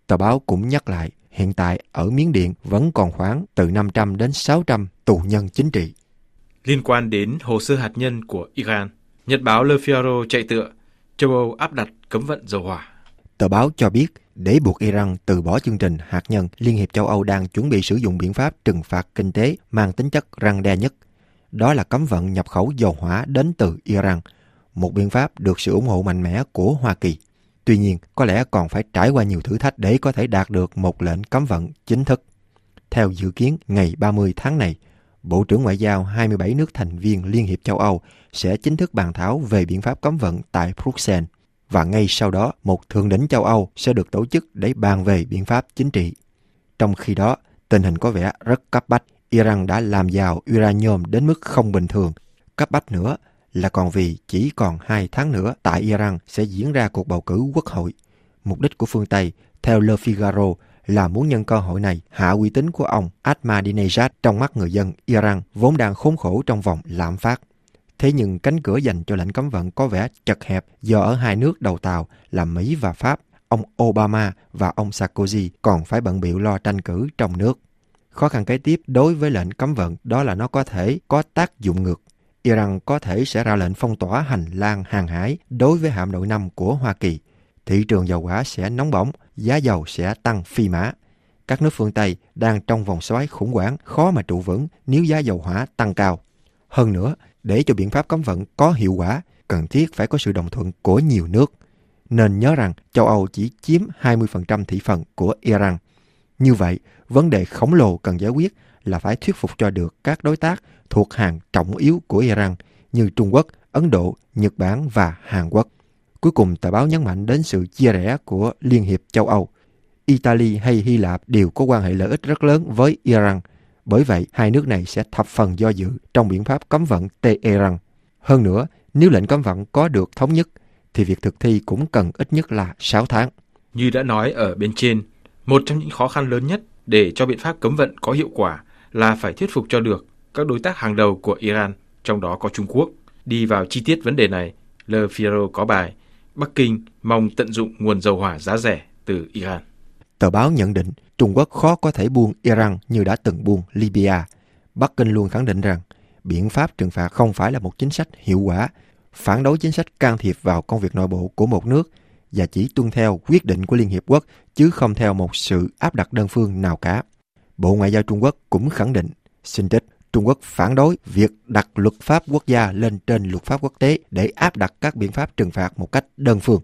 Tờ báo cũng nhắc lại, hiện tại ở Miến Điện vẫn còn khoảng từ năm trăm đến sáu trăm tù nhân chính trị. Liên quan đến hồ sơ hạt nhân của Iran, nhật báo Le Figaro chạy tựa, châu Âu áp đặt cấm vận dầu hỏa. Tờ báo cho biết, để buộc Iran từ bỏ chương trình hạt nhân, Liên hiệp châu Âu đang chuẩn bị sử dụng biện pháp trừng phạt kinh tế mang tính chất răn đe nhất. Đó là cấm vận nhập khẩu dầu hỏa đến từ Iran, một biện pháp được sự ủng hộ mạnh mẽ của Hoa Kỳ. Tuy nhiên, có lẽ còn phải trải qua nhiều thử thách để có thể đạt được một lệnh cấm vận chính thức. Theo dự kiến, ngày ba mươi tháng này, Bộ trưởng Ngoại giao hai mươi bảy nước thành viên Liên hiệp châu Âu sẽ chính thức bàn thảo về biện pháp cấm vận tại Bruxelles. Và ngay sau đó, một thượng đỉnh châu Âu sẽ được tổ chức để bàn về biện pháp chính trị. Trong khi đó, tình hình có vẻ rất cấp bách. Iran đã làm giàu uranium đến mức không bình thường. Cấp bách nữa là còn vì chỉ còn hai tháng nữa tại Iran sẽ diễn ra cuộc bầu cử quốc hội. Mục đích của phương Tây, theo Le Figaro, là muốn nhân cơ hội này hạ uy tín của ông Ahmadinejad trong mắt người dân Iran vốn đang khốn khổ trong vòng lạm phát. Thế nhưng cánh cửa dành cho lệnh cấm vận có vẻ chật hẹp do ở hai nước đầu tàu là Mỹ và Pháp, ông Obama và ông Sarkozy còn phải bận bịu lo tranh cử trong nước. Khó khăn kế tiếp đối với lệnh cấm vận đó là nó có thể có tác dụng ngược. Iran có thể sẽ ra lệnh phong tỏa hành lang hàng hải đối với hạm đội năm của Hoa Kỳ. Thị trường dầu hỏa sẽ nóng bỏng, giá dầu sẽ tăng phi mã. Các nước phương Tây đang trong vòng xoáy khủng hoảng khó mà trụ vững nếu giá dầu hỏa tăng cao. Hơn nữa, để cho biện pháp cấm vận có hiệu quả, cần thiết phải có sự đồng thuận của nhiều nước. Nên nhớ rằng châu Âu chỉ chiếm hai mươi phần trăm thị phần của Iran. Như vậy, vấn đề khổng lồ cần giải quyết là phải thuyết phục cho được các đối tác thuộc hàng trọng yếu của Iran như Trung Quốc, Ấn Độ, Nhật Bản và Hàn Quốc. Cuối cùng, tờ báo nhấn mạnh đến sự chia rẽ của Liên hiệp châu Âu. Italy hay Hy Lạp đều có quan hệ lợi ích rất lớn với Iran. Bởi vậy, hai nước này sẽ thập phần do dự trong biện pháp cấm vận Tehran. Hơn nữa, nếu lệnh cấm vận có được thống nhất, thì việc thực thi cũng cần ít nhất là sáu tháng. Như đã nói ở bên trên, một trong những khó khăn lớn nhất để cho biện pháp cấm vận có hiệu quả là phải thuyết phục cho được các đối tác hàng đầu của Iran, trong đó có Trung Quốc. Đi vào chi tiết vấn đề này, Le Figaro có bài Bắc Kinh mong tận dụng nguồn dầu hỏa giá rẻ từ Iran. Tờ báo nhận định Trung Quốc khó có thể buông Iran như đã từng buông Libya. Bắc Kinh luôn khẳng định rằng biện pháp trừng phạt không phải là một chính sách hiệu quả, phản đối chính sách can thiệp vào công việc nội bộ của một nước và chỉ tuân theo quyết định của Liên Hiệp Quốc chứ không theo một sự áp đặt đơn phương nào cả. Bộ Ngoại giao Trung Quốc cũng khẳng định, xin trích, Trung Quốc phản đối việc đặt luật pháp quốc gia lên trên luật pháp quốc tế để áp đặt các biện pháp trừng phạt một cách đơn phương.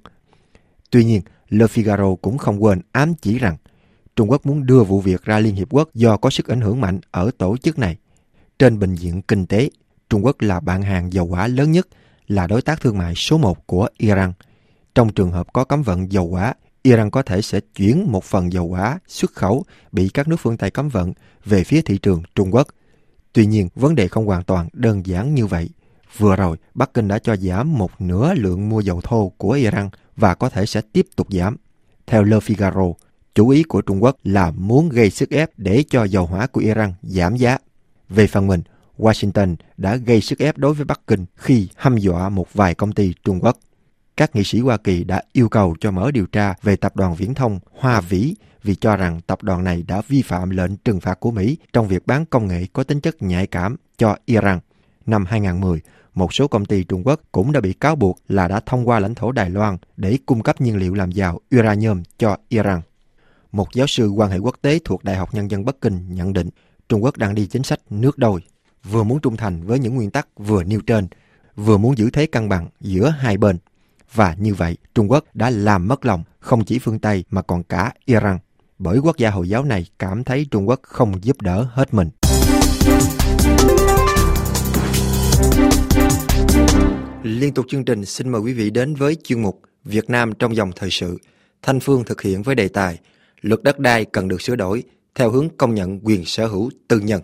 Tuy nhiên, Le Figaro cũng không quên ám chỉ rằng Trung Quốc muốn đưa vụ việc ra Liên Hiệp Quốc do có sức ảnh hưởng mạnh ở tổ chức này. Trên bình diện kinh tế, Trung Quốc là bạn hàng dầu hỏa lớn nhất, là đối tác thương mại số một của Iran. Trong trường hợp có cấm vận dầu hỏa, Iran có thể sẽ chuyển một phần dầu hỏa xuất khẩu bị các nước phương Tây cấm vận về phía thị trường Trung Quốc. Tuy nhiên, vấn đề không hoàn toàn đơn giản như vậy. Vừa rồi, Bắc Kinh đã cho giảm một nửa lượng mua dầu thô của Iran và có thể sẽ tiếp tục giảm. Theo Le Figaro, chủ ý của Trung Quốc là muốn gây sức ép để cho dầu hỏa của Iran giảm giá. Về phần mình, Washington đã gây sức ép đối với Bắc Kinh khi hăm dọa một vài công ty Trung Quốc. Các nghị sĩ Hoa Kỳ đã yêu cầu cho mở điều tra về tập đoàn viễn thông Hoa Vĩ vì cho rằng tập đoàn này đã vi phạm lệnh trừng phạt của Mỹ trong việc bán công nghệ có tính chất nhạy cảm cho Iran. Năm hai không một không, một số công ty Trung Quốc cũng đã bị cáo buộc là đã thông qua lãnh thổ Đài Loan để cung cấp nhiên liệu làm giàu uranium cho Iran. Một giáo sư quan hệ quốc tế thuộc Đại học Nhân dân Bắc Kinh nhận định Trung Quốc đang đi chính sách nước đôi, vừa muốn trung thành với những nguyên tắc vừa nêu trên, vừa muốn giữ thế cân bằng giữa hai bên. Và như vậy, Trung Quốc đã làm mất lòng không chỉ phương Tây mà còn cả Iran, bởi quốc gia Hồi giáo này cảm thấy Trung Quốc không giúp đỡ hết mình. Liên tục chương trình xin mời quý vị đến với chuyên mục Việt Nam trong dòng thời sự. Thanh Phương thực hiện với đề tài Luật đất đai cần được sửa đổi theo hướng công nhận quyền sở hữu tư nhân.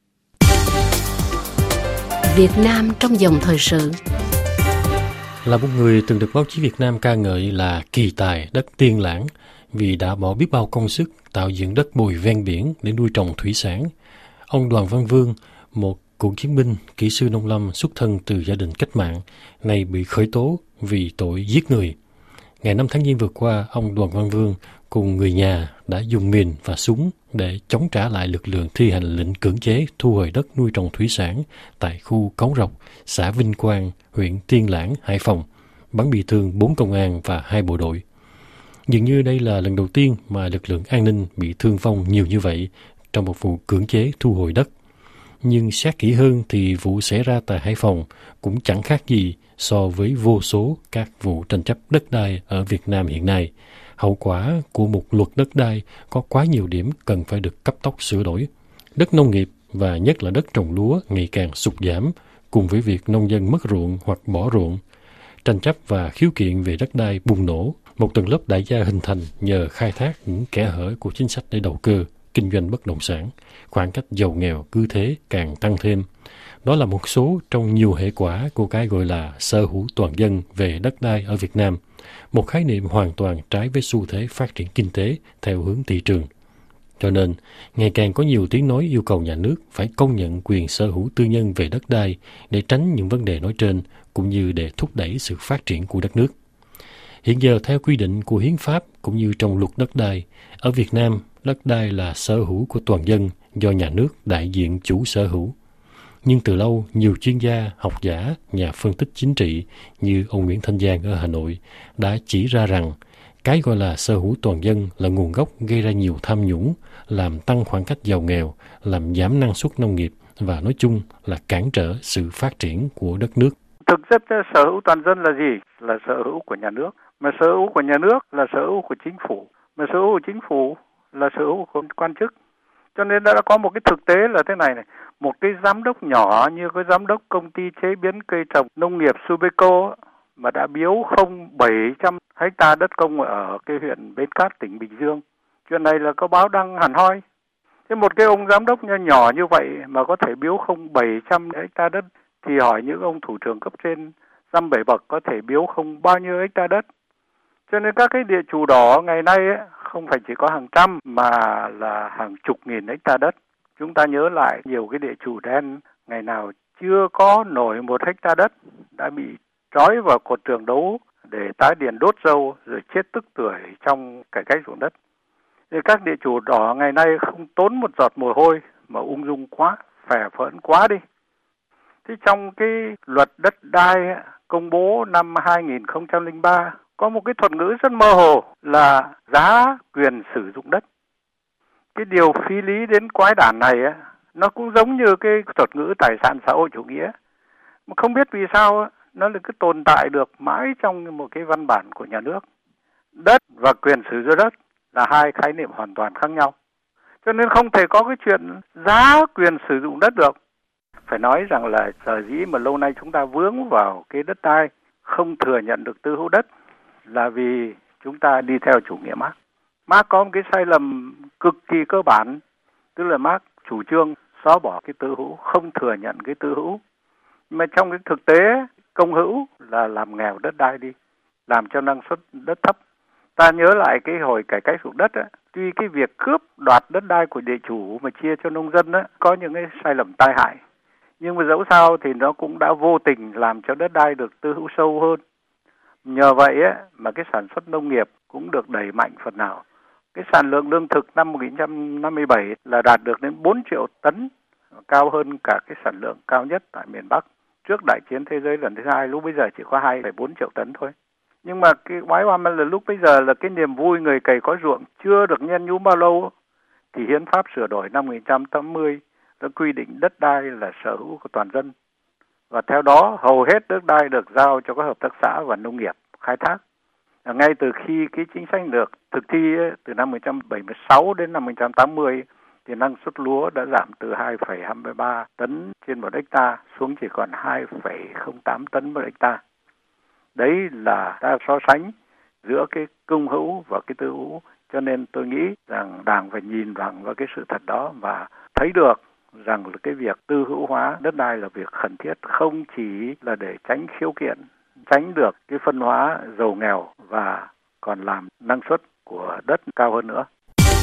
Việt Nam trong dòng thời sự. Là một người từng được báo chí Việt Nam ca ngợi là kỳ tài đất Tiên Lãng vì đã bỏ biết bao công sức tạo dựng đất bồi ven biển để nuôi trồng thủy sản, ông Đoàn Văn Vương, một cựu chiến binh, kỹ sư nông lâm xuất thân từ gia đình cách mạng, này bị khởi tố vì tội giết người. Ngày năm tháng Giêng vừa qua, ông Đoàn Văn Vương cùng người nhà đã dùng mìn và súng để chống trả lại lực lượng thi hành lệnh cưỡng chế thu hồi đất nuôi trồng thủy sản tại khu Cống Rọc, xã Vinh Quang, huyện Tiên Lãng, Hải Phòng, bắn bị thương bốn công an và hai bộ đội. Dường như đây là lần đầu tiên mà lực lượng an ninh bị thương vong nhiều như vậy trong một vụ cưỡng chế thu hồi đất. Nhưng xét kỹ hơn thì vụ xảy ra tại Hải Phòng cũng chẳng khác gì so với vô số các vụ tranh chấp đất đai ở Việt Nam hiện nay. Hậu quả của một luật đất đai có quá nhiều điểm cần phải được cấp tốc sửa đổi. Đất nông nghiệp và nhất là đất trồng lúa ngày càng sụt giảm, cùng với việc nông dân mất ruộng hoặc bỏ ruộng. Tranh chấp và khiếu kiện về đất đai bùng nổ, một tầng lớp đại gia hình thành nhờ khai thác những kẽ hở của chính sách để đầu cơ, kinh doanh bất động sản. Khoảng cách giàu nghèo cứ thế càng tăng thêm. Đó là một số trong nhiều hệ quả của cái gọi là sở hữu toàn dân về đất đai ở Việt Nam, một khái niệm hoàn toàn trái với xu thế phát triển kinh tế theo hướng thị trường. Cho nên, ngày càng có nhiều tiếng nói yêu cầu nhà nước phải công nhận quyền sở hữu tư nhân về đất đai để tránh những vấn đề nói trên, cũng như để thúc đẩy sự phát triển của đất nước. Hiện giờ, theo quy định của hiến pháp cũng như trong luật đất đai, ở Việt Nam, đất đai là sở hữu của toàn dân do nhà nước đại diện chủ sở hữu. Nhưng từ lâu, nhiều chuyên gia, học giả, nhà phân tích chính trị như ông Nguyễn Thanh Giang ở Hà Nội đã chỉ ra rằng cái gọi là sở hữu toàn dân là nguồn gốc gây ra nhiều tham nhũng, làm tăng khoảng cách giàu nghèo, làm giảm năng suất nông nghiệp và nói chung là cản trở sự phát triển của đất nước. Thực chất sở hữu toàn dân là gì? Là sở hữu của nhà nước. Mà sở hữu của nhà nước là sở hữu của chính phủ. Mà sở hữu của chính phủ là sở hữu của quan chức. Cho nên đã có một cái thực tế là thế này này. Một cái giám đốc nhỏ như cái giám đốc công ty chế biến cây trồng nông nghiệp Subeco mà đã biếu không bảy trăm hecta đất công ở cái huyện Bến Cát, tỉnh Bình Dương. Chuyện này là có báo đăng hẳn hoi. Thế một cái ông giám đốc nhỏ nhỏ như vậy mà có thể biếu không bảy trăm hecta đất thì hỏi những ông thủ trưởng cấp trên dăm bảy bậc có thể biếu không bao nhiêu hecta đất. Cho nên các cái địa chủ đỏ ngày nay ấy, không phải chỉ có hàng trăm mà là hàng chục nghìn hecta đất. Chúng ta nhớ lại nhiều cái địa chủ đen ngày nào chưa có nổi một hecta đất đã bị trói vào cột tường đấu để tái điền đốt dâu rồi chết tức tuổi trong cải cách ruộng đất. Thì các địa chủ đỏ ngày nay không tốn một giọt mồ hôi mà ung dung quá, phè phỡn quá đi. Thế trong cái luật đất đai công bố năm hai nghìn không trăm lẻ ba có một cái thuật ngữ rất mơ hồ là giá quyền sử dụng đất. Cái điều phi lý đến quái đản này á, nó cũng giống như cái thuật ngữ tài sản xã hội chủ nghĩa. Mà không biết vì sao nó là cứ tồn tại được mãi trong một cái văn bản của nhà nước. Đất và quyền sử dụng đất là hai khái niệm hoàn toàn khác nhau. Cho nên không thể có cái chuyện giá quyền sử dụng đất được. Phải nói rằng là sở dĩ mà lâu nay chúng ta vướng vào cái đất đai không thừa nhận được tư hữu đất là vì chúng ta đi theo chủ nghĩa Mác. Mác có một cái sai lầm cực kỳ cơ bản, tức là Mác chủ trương xóa bỏ cái tư hữu, không thừa nhận cái tư hữu. Mà trong cái thực tế công hữu là làm nghèo đất đai đi, làm cho năng suất đất thấp. Ta nhớ lại cái hồi cải cách ruộng đất á, tuy cái việc cướp đoạt đất đai của địa chủ mà chia cho nông dân á có những cái sai lầm tai hại, nhưng mà dẫu sao thì nó cũng đã vô tình làm cho đất đai được tư hữu sâu hơn. Nhờ vậy á mà cái sản xuất nông nghiệp cũng được đẩy mạnh phần nào. Cái sản lượng lương thực năm một nghìn chín trăm năm mươi bảy là đạt được đến bốn triệu tấn, cao hơn cả cái sản lượng cao nhất tại miền Bắc trước đại chiến thế giới lần thứ hai, lúc bây giờ chỉ có hai phẩy bốn triệu tấn thôi. Nhưng mà cái oái oăm là lúc bây giờ là cái niềm vui người cày có ruộng chưa được nhen nhúm bao lâu thì hiến pháp sửa đổi năm một nghìn chín trăm tám mươi đã quy định đất đai là sở hữu của toàn dân. Và theo đó hầu hết đất đai được giao cho các hợp tác xã và nông nghiệp khai thác. Ngay từ khi cái chính sách được thực thi ấy, từ năm một nghìn chín trăm bảy mươi sáu đến năm một nghìn chín trăm tám mươi thì năng suất lúa đã giảm từ hai phẩy hai mươi ba tấn trên một hecta xuống chỉ còn hai phẩy không tám tấn một hecta. Đấy là ta so sánh giữa cái công hữu và cái tư hữu. Cho nên tôi nghĩ rằng Đảng phải nhìn vào vào cái sự thật đó và thấy được rằng là cái việc tư hữu hóa đất đai là việc khẩn thiết, không chỉ là để tránh khiếu kiện, tránh được cái phân hóa giàu nghèo và còn làm năng suất của đất cao hơn nữa.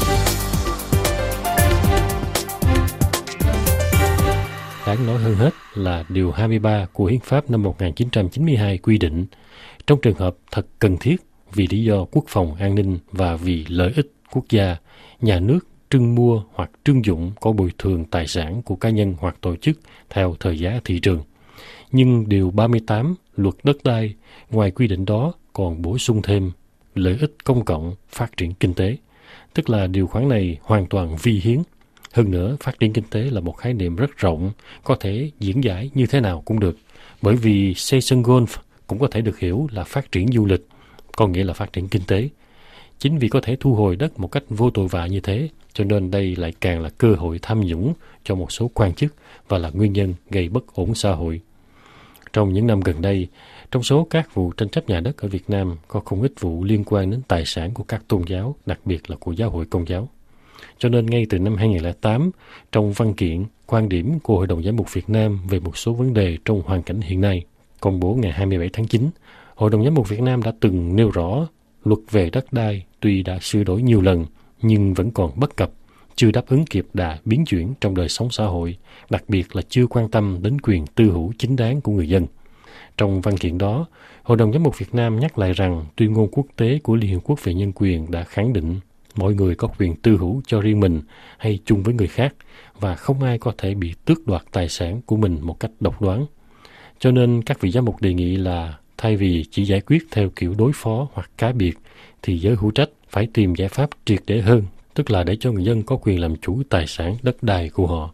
Đáng nói hơn hết là Điều hai mươi ba của Hiến pháp năm một nghìn chín trăm chín mươi hai quy định trong trường hợp thật cần thiết vì lý do quốc phòng an ninh và vì lợi ích quốc gia, nhà nước trưng mua hoặc trưng dụng có bồi thường tài sản của cá nhân hoặc tổ chức theo thời giá thị trường. Nhưng Điều ba mươi tám Luật Đất đai ngoài quy định đó còn bổ sung thêm lợi ích công cộng phát triển kinh tế, tức là điều khoản này hoàn toàn vi hiến. Hơn nữa, phát triển kinh tế là một khái niệm rất rộng, có thể diễn giải như thế nào cũng được, bởi vì xây sân golf cũng có thể được hiểu là phát triển du lịch, có nghĩa là phát triển kinh tế. Chính vì có thể thu hồi đất một cách vô tội vạ như thế, cho nên đây lại càng là cơ hội tham nhũng cho một số quan chức và là nguyên nhân gây bất ổn xã hội. Trong những năm gần đây, trong số các vụ tranh chấp nhà đất ở Việt Nam có không ít vụ liên quan đến tài sản của các tôn giáo, đặc biệt là của giáo hội Công giáo. Cho nên ngay từ năm hai không không tám, trong văn kiện quan điểm của Hội đồng Giám mục Việt Nam về một số vấn đề trong hoàn cảnh hiện nay, công bố ngày hai mươi bảy tháng chín, Hội đồng Giám mục Việt Nam đã từng nêu rõ luật về đất đai tuy đã sửa đổi nhiều lần nhưng vẫn còn bất cập, chưa đáp ứng kịp đà biến chuyển trong đời sống xã hội, đặc biệt là chưa quan tâm đến quyền tư hữu chính đáng của người dân. Trong văn kiện đó, Hội đồng Giám mục Việt Nam nhắc lại rằng tuyên ngôn quốc tế của Liên Hiệp Quốc về nhân quyền đã khẳng định mọi người có quyền tư hữu cho riêng mình hay chung với người khác và không ai có thể bị tước đoạt tài sản của mình một cách độc đoán. Cho nên các vị giám mục đề nghị là thay vì chỉ giải quyết theo kiểu đối phó hoặc cá biệt, thì giới hữu trách phải tìm giải pháp triệt để hơn, tức là để cho người dân có quyền làm chủ tài sản đất đai của họ.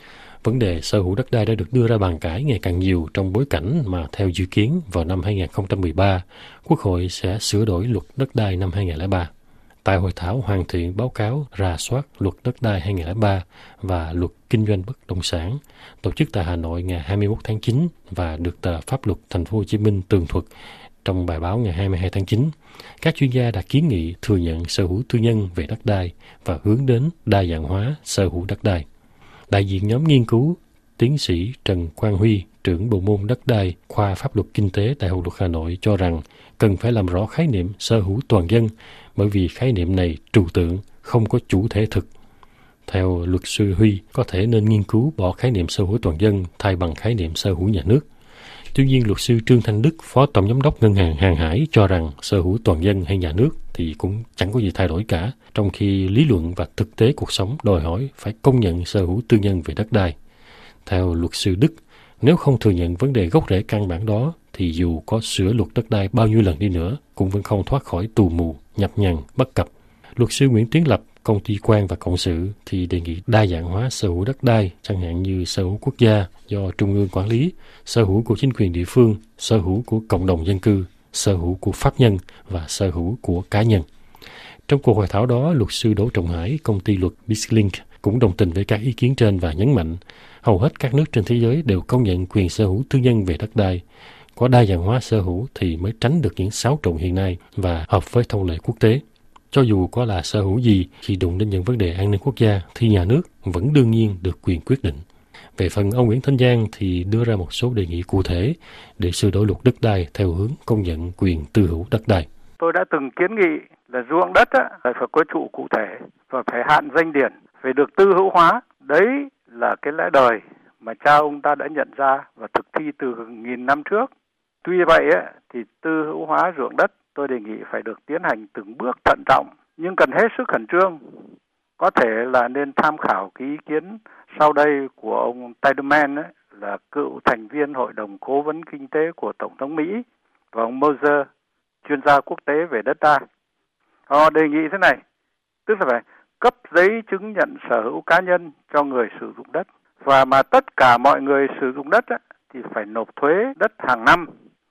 Vấn đề sở hữu đất đai đã được đưa ra bàn cãi ngày càng nhiều trong bối cảnh mà theo dự kiến vào năm hai không một ba, Quốc hội sẽ sửa đổi luật đất đai năm hai không không ba. Tại hội thảo hoàn thiện báo cáo rà soát luật đất đai hai không không ba và luật kinh doanh bất động sản, tổ chức tại Hà Nội ngày hai mươi mốt tháng chín và được tờ Pháp luật Thành phố Hồ Chí Minh tường thuật trong bài báo ngày hai mươi hai tháng chín, các chuyên gia đã kiến nghị thừa nhận sở hữu tư nhân về đất đai và hướng đến đa dạng hóa sở hữu đất đai. Đại diện nhóm nghiên cứu, tiến sĩ Trần Quang Huy, trưởng bộ môn đất đai, khoa pháp luật kinh tế Đại học Luật Hà Nội cho rằng cần phải làm rõ khái niệm sở hữu toàn dân, bởi vì khái niệm này trừu tượng, không có chủ thể thực. Theo luật sư Huy, có thể nên nghiên cứu bỏ khái niệm sở hữu toàn dân thay bằng khái niệm sở hữu nhà nước. Tuy nhiên, luật sư Trương Thanh Đức, Phó Tổng Giám đốc Ngân hàng Hàng hải cho rằng sở hữu toàn dân hay nhà nước thì cũng chẳng có gì thay đổi cả, trong khi lý luận và thực tế cuộc sống đòi hỏi phải công nhận sở hữu tư nhân về đất đai. Theo luật sư Đức, nếu không thừa nhận vấn đề gốc rễ căn bản đó, thì dù có sửa luật đất đai bao nhiêu lần đi nữa, cũng vẫn không thoát khỏi tù mù, nhập nhằng, bất cập. Luật sư Nguyễn Tiến Lập, công ty Quan và Cộng sự thì đề nghị đa dạng hóa sở hữu đất đai, chẳng hạn như sở hữu quốc gia do Trung ương quản lý, sở hữu của chính quyền địa phương, sở hữu của cộng đồng dân cư, sở hữu của pháp nhân và sở hữu của cá nhân. Trong cuộc hội thảo đó, luật sư Đỗ Trọng Hải, công ty luật BizLink cũng đồng tình với các ý kiến trên và nhấn mạnh hầu hết các nước trên thế giới đều công nhận quyền sở hữu tư nhân về đất đai. Có đa dạng hóa sở hữu thì mới tránh được những xáo trộn hiện nay và hợp với thông lệ quốc tế. Cho dù có là sở hữu gì, khi đụng đến những vấn đề an ninh quốc gia thì nhà nước vẫn đương nhiên được quyền quyết định. Về phần ông Nguyễn Thanh Giang thì đưa ra một số đề nghị cụ thể để sửa đổi luật đất đai theo hướng công nhận quyền tư hữu đất đai. Tôi đã từng kiến nghị là ruộng đất á, phải có trụ cụ thể và phải hạn danh điển, phải được tư hữu hóa. Đấy là cái lẽ đời mà cha ông ta đã nhận ra và thực thi từ nghìn năm trước. Tuy vậy á, thì tư hữu hóa ruộng đất tôi đề nghị phải được tiến hành từng bước thận trọng, nhưng cần hết sức khẩn trương. Có thể là nên tham khảo cái ý kiến sau đây của ông Tideman ấy, là cựu thành viên Hội đồng Cố vấn Kinh tế của Tổng thống Mỹ, và ông Moser, chuyên gia quốc tế về đất đai. Họ đề nghị thế này, tức là phải cấp giấy chứng nhận sở hữu cá nhân cho người sử dụng đất, và mà tất cả mọi người sử dụng đất ấy, thì phải nộp thuế đất hàng năm.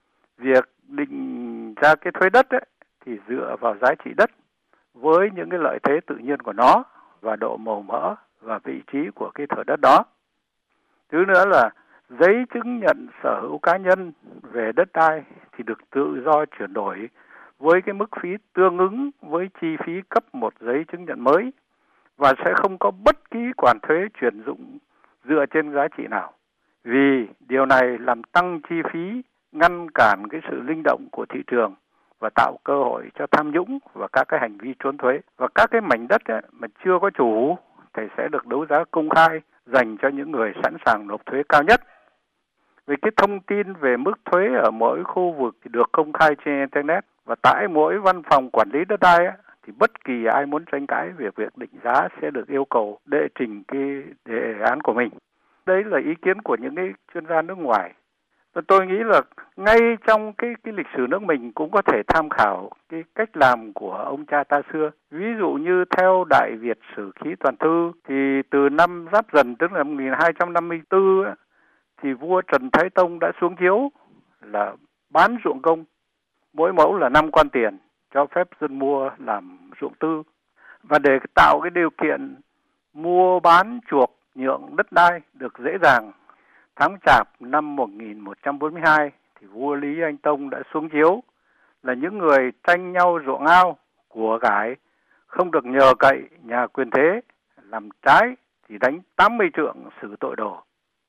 Việc định ra cái thuế đất ấy, thì dựa vào giá trị đất với những cái lợi thế tự nhiên của nó và độ màu mỡ và vị trí của cái thửa đất đó. Thứ nữa là giấy chứng nhận sở hữu cá nhân về đất đai thì được tự do chuyển đổi với cái mức phí tương ứng với chi phí cấp một giấy chứng nhận mới và sẽ không có bất kỳ khoản thuế chuyển dụng dựa trên giá trị nào. Vì điều này làm tăng chi phí, ngăn cản cái sự linh động của thị trường và tạo cơ hội cho tham nhũng và các cái hành vi trốn thuế. Và các cái mảnh đất ấy, mà chưa có chủ thì sẽ được đấu giá công khai dành cho những người sẵn sàng nộp thuế cao nhất. Về cái thông tin về mức thuế ở mỗi khu vực thì được công khai trên Internet, và tại mỗi văn phòng quản lý đất đai á, thì bất kỳ ai muốn tranh cãi về việc định giá sẽ được yêu cầu đệ trình cái đề án của mình. Đấy là ý kiến của những cái chuyên gia nước ngoài. Và tôi nghĩ là ngay trong cái cái lịch sử nước mình cũng có thể tham khảo cái cách làm của ông cha ta xưa. Ví dụ như theo Đại Việt Sử Ký Toàn Thư thì từ năm Giáp Dần, tức là một nghìn hai trăm năm mươi tư á, thì vua Trần Thái Tông đã xuống chiếu là bán ruộng công, mỗi mẫu là năm quan tiền, cho phép dân mua làm ruộng tư. Và để tạo cái điều kiện mua bán chuộc nhượng đất đai được dễ dàng, tháng Chạp năm một nghìn một trăm bốn mươi hai thì vua Lý Anh Tông đã xuống chiếu là những người tranh nhau ruộng ao của cải không được nhờ cậy nhà quyền thế, làm trái thì đánh tám mươi trượng xử tội đồ.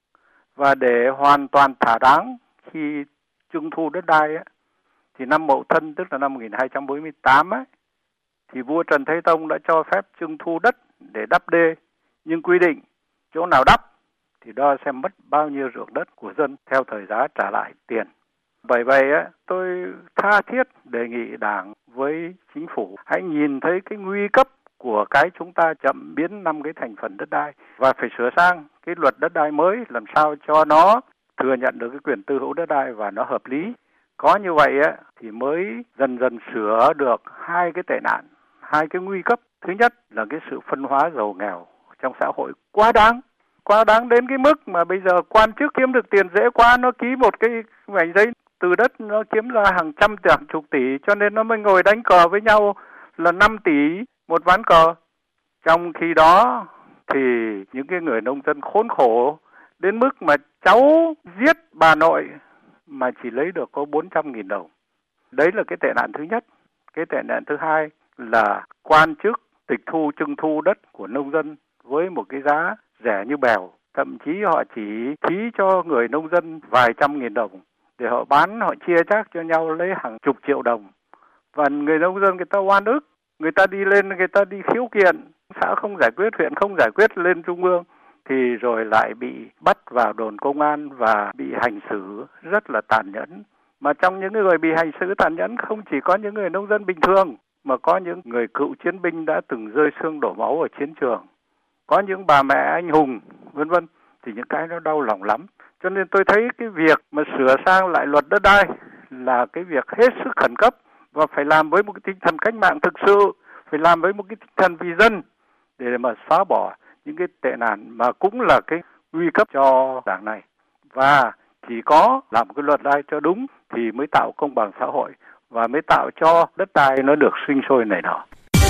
Và để hoàn toàn thỏa đáng khi trưng thu đất đai ấy, thì năm Mậu Thân, tức là năm một nghìn hai trăm bốn mươi tám ấy, thì vua Trần Thái Tông đã cho phép trưng thu đất để đắp đê, nhưng quy định chỗ nào đắp thì đo xem mất bao nhiêu ruộng đất của dân theo thời giá trả lại tiền. Bởi vậy á, tôi tha thiết đề nghị Đảng với Chính phủ hãy nhìn thấy cái nguy cấp của cái chúng ta chậm biến năm cái thành phần đất đai và phải sửa sang cái luật đất đai mới làm sao cho nó thừa nhận được cái quyền tư hữu đất đai và nó hợp lý. Có như vậy á thì mới dần dần sửa được hai cái tệ nạn, hai cái nguy cấp. Thứ nhất là cái sự phân hóa giàu nghèo trong xã hội quá đáng. Quá đáng đến cái mức mà bây giờ quan chức kiếm được tiền dễ quá, nó ký một cái mảnh giấy từ đất nó kiếm ra hàng trăm tỷ, hàng chục tỷ, cho nên nó mới ngồi đánh cờ với nhau là năm tỷ một ván cờ. Trong khi đó thì những cái người nông dân khốn khổ đến mức mà cháu giết bà nội mà chỉ lấy được có bốn trăm nghìn đồng. Đấy là cái tệ nạn thứ nhất. Cái tệ nạn thứ hai là quan chức tịch thu trưng thu đất của nông dân với một cái giá rẻ như bèo. Thậm chí họ chỉ ký cho người nông dân vài trăm nghìn đồng để họ bán, họ chia chác cho nhau lấy hàng chục triệu đồng. Và người nông dân người ta oan ức, người ta đi lên, người ta đi khiếu kiện, xã không giải quyết, huyện không giải quyết, lên trung ương thì rồi lại bị bắt vào đồn công an và bị hành xử rất là tàn nhẫn. Mà trong những người bị hành xử tàn nhẫn không chỉ có những người nông dân bình thường, mà có những người cựu chiến binh đã từng rơi xương đổ máu ở chiến trường, có những bà mẹ anh hùng, vân vân, thì những cái nó đau lòng lắm. Cho nên tôi thấy cái việc mà sửa sang lại luật đất đai là cái việc hết sức khẩn cấp và phải làm với một cái tinh thần cách mạng thực sự, phải làm với một cái tinh thần vì dân để mà xóa bỏ những cái tệ nạn mà cũng là cái nguy cấp cho đảng này. Và chỉ có làm cái luật đai cho đúng thì mới tạo công bằng xã hội và mới tạo cho đất đai nó được sinh sôi nảy nở.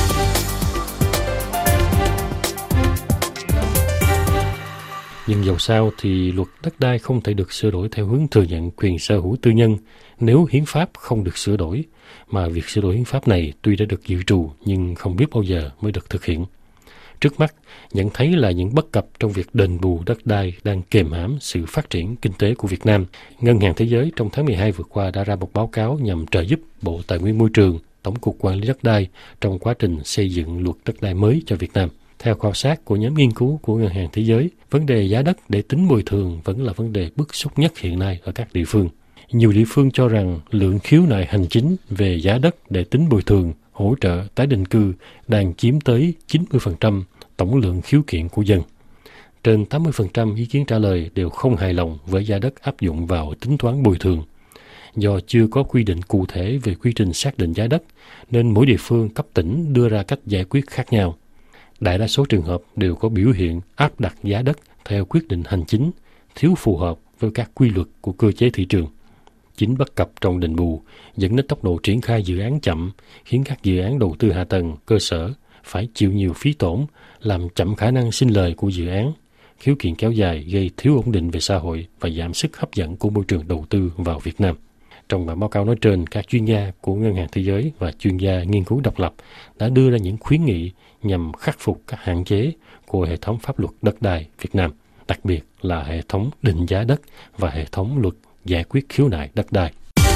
Nhưng dầu sao thì luật đất đai không thể được sửa đổi theo hướng thừa nhận quyền sở hữu tư nhân nếu hiến pháp không được sửa đổi, mà việc sửa đổi hiến pháp này tuy đã được dự trù nhưng không biết bao giờ mới được thực hiện. Trước mắt, nhận thấy là những bất cập trong việc đền bù đất đai đang kềm hãm sự phát triển kinh tế của Việt Nam. Ngân hàng Thế giới trong tháng mười hai vừa qua đã ra một báo cáo nhằm trợ giúp Bộ Tài nguyên Môi trường, Tổng cục Quản lý đất đai trong quá trình xây dựng luật đất đai mới cho Việt Nam. Theo khảo sát của nhóm nghiên cứu của Ngân hàng Thế giới, vấn đề giá đất để tính bồi thường vẫn là vấn đề bức xúc nhất hiện nay ở các địa phương. Nhiều địa phương cho rằng lượng khiếu nại hành chính về giá đất để tính bồi thường, hỗ trợ tái định cư đang chiếm tới chín mươi phần trăm tổng lượng khiếu kiện của dân. Trên tám mươi phần trăm ý kiến trả lời đều không hài lòng với giá đất áp dụng vào tính toán bồi thường. Do chưa có quy định cụ thể về quy trình xác định giá đất, nên mỗi địa phương cấp tỉnh đưa ra cách giải quyết khác nhau. Đại đa số trường hợp đều có biểu hiện áp đặt giá đất theo quyết định hành chính, thiếu phù hợp với các quy luật của cơ chế thị trường. Chính bất cập trong đền bù dẫn đến tốc độ triển khai dự án chậm, khiến các dự án đầu tư hạ tầng, cơ sở phải chịu nhiều phí tổn, làm chậm khả năng sinh lời của dự án. Khiếu kiện kéo dài gây thiếu ổn định về xã hội và giảm sức hấp dẫn của môi trường đầu tư vào Việt Nam. Trong bản báo cáo nói trên, các chuyên gia của Ngân hàng Thế giới và chuyên gia nghiên cứu độc lập đã đưa ra những khuyến nghị nhằm khắc phục các hạn chế của hệ thống pháp luật đất đai Việt Nam, đặc biệt là hệ thống định giá đất và hệ thống luật giải quyết khiếu nại đất đai.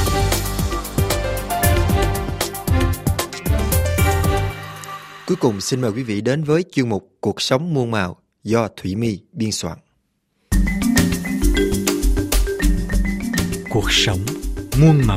Cuối cùng xin mời quý vị đến với chuyên mục Cuộc sống muôn màu do Thủy My biên soạn. Cuộc sống muôn màu.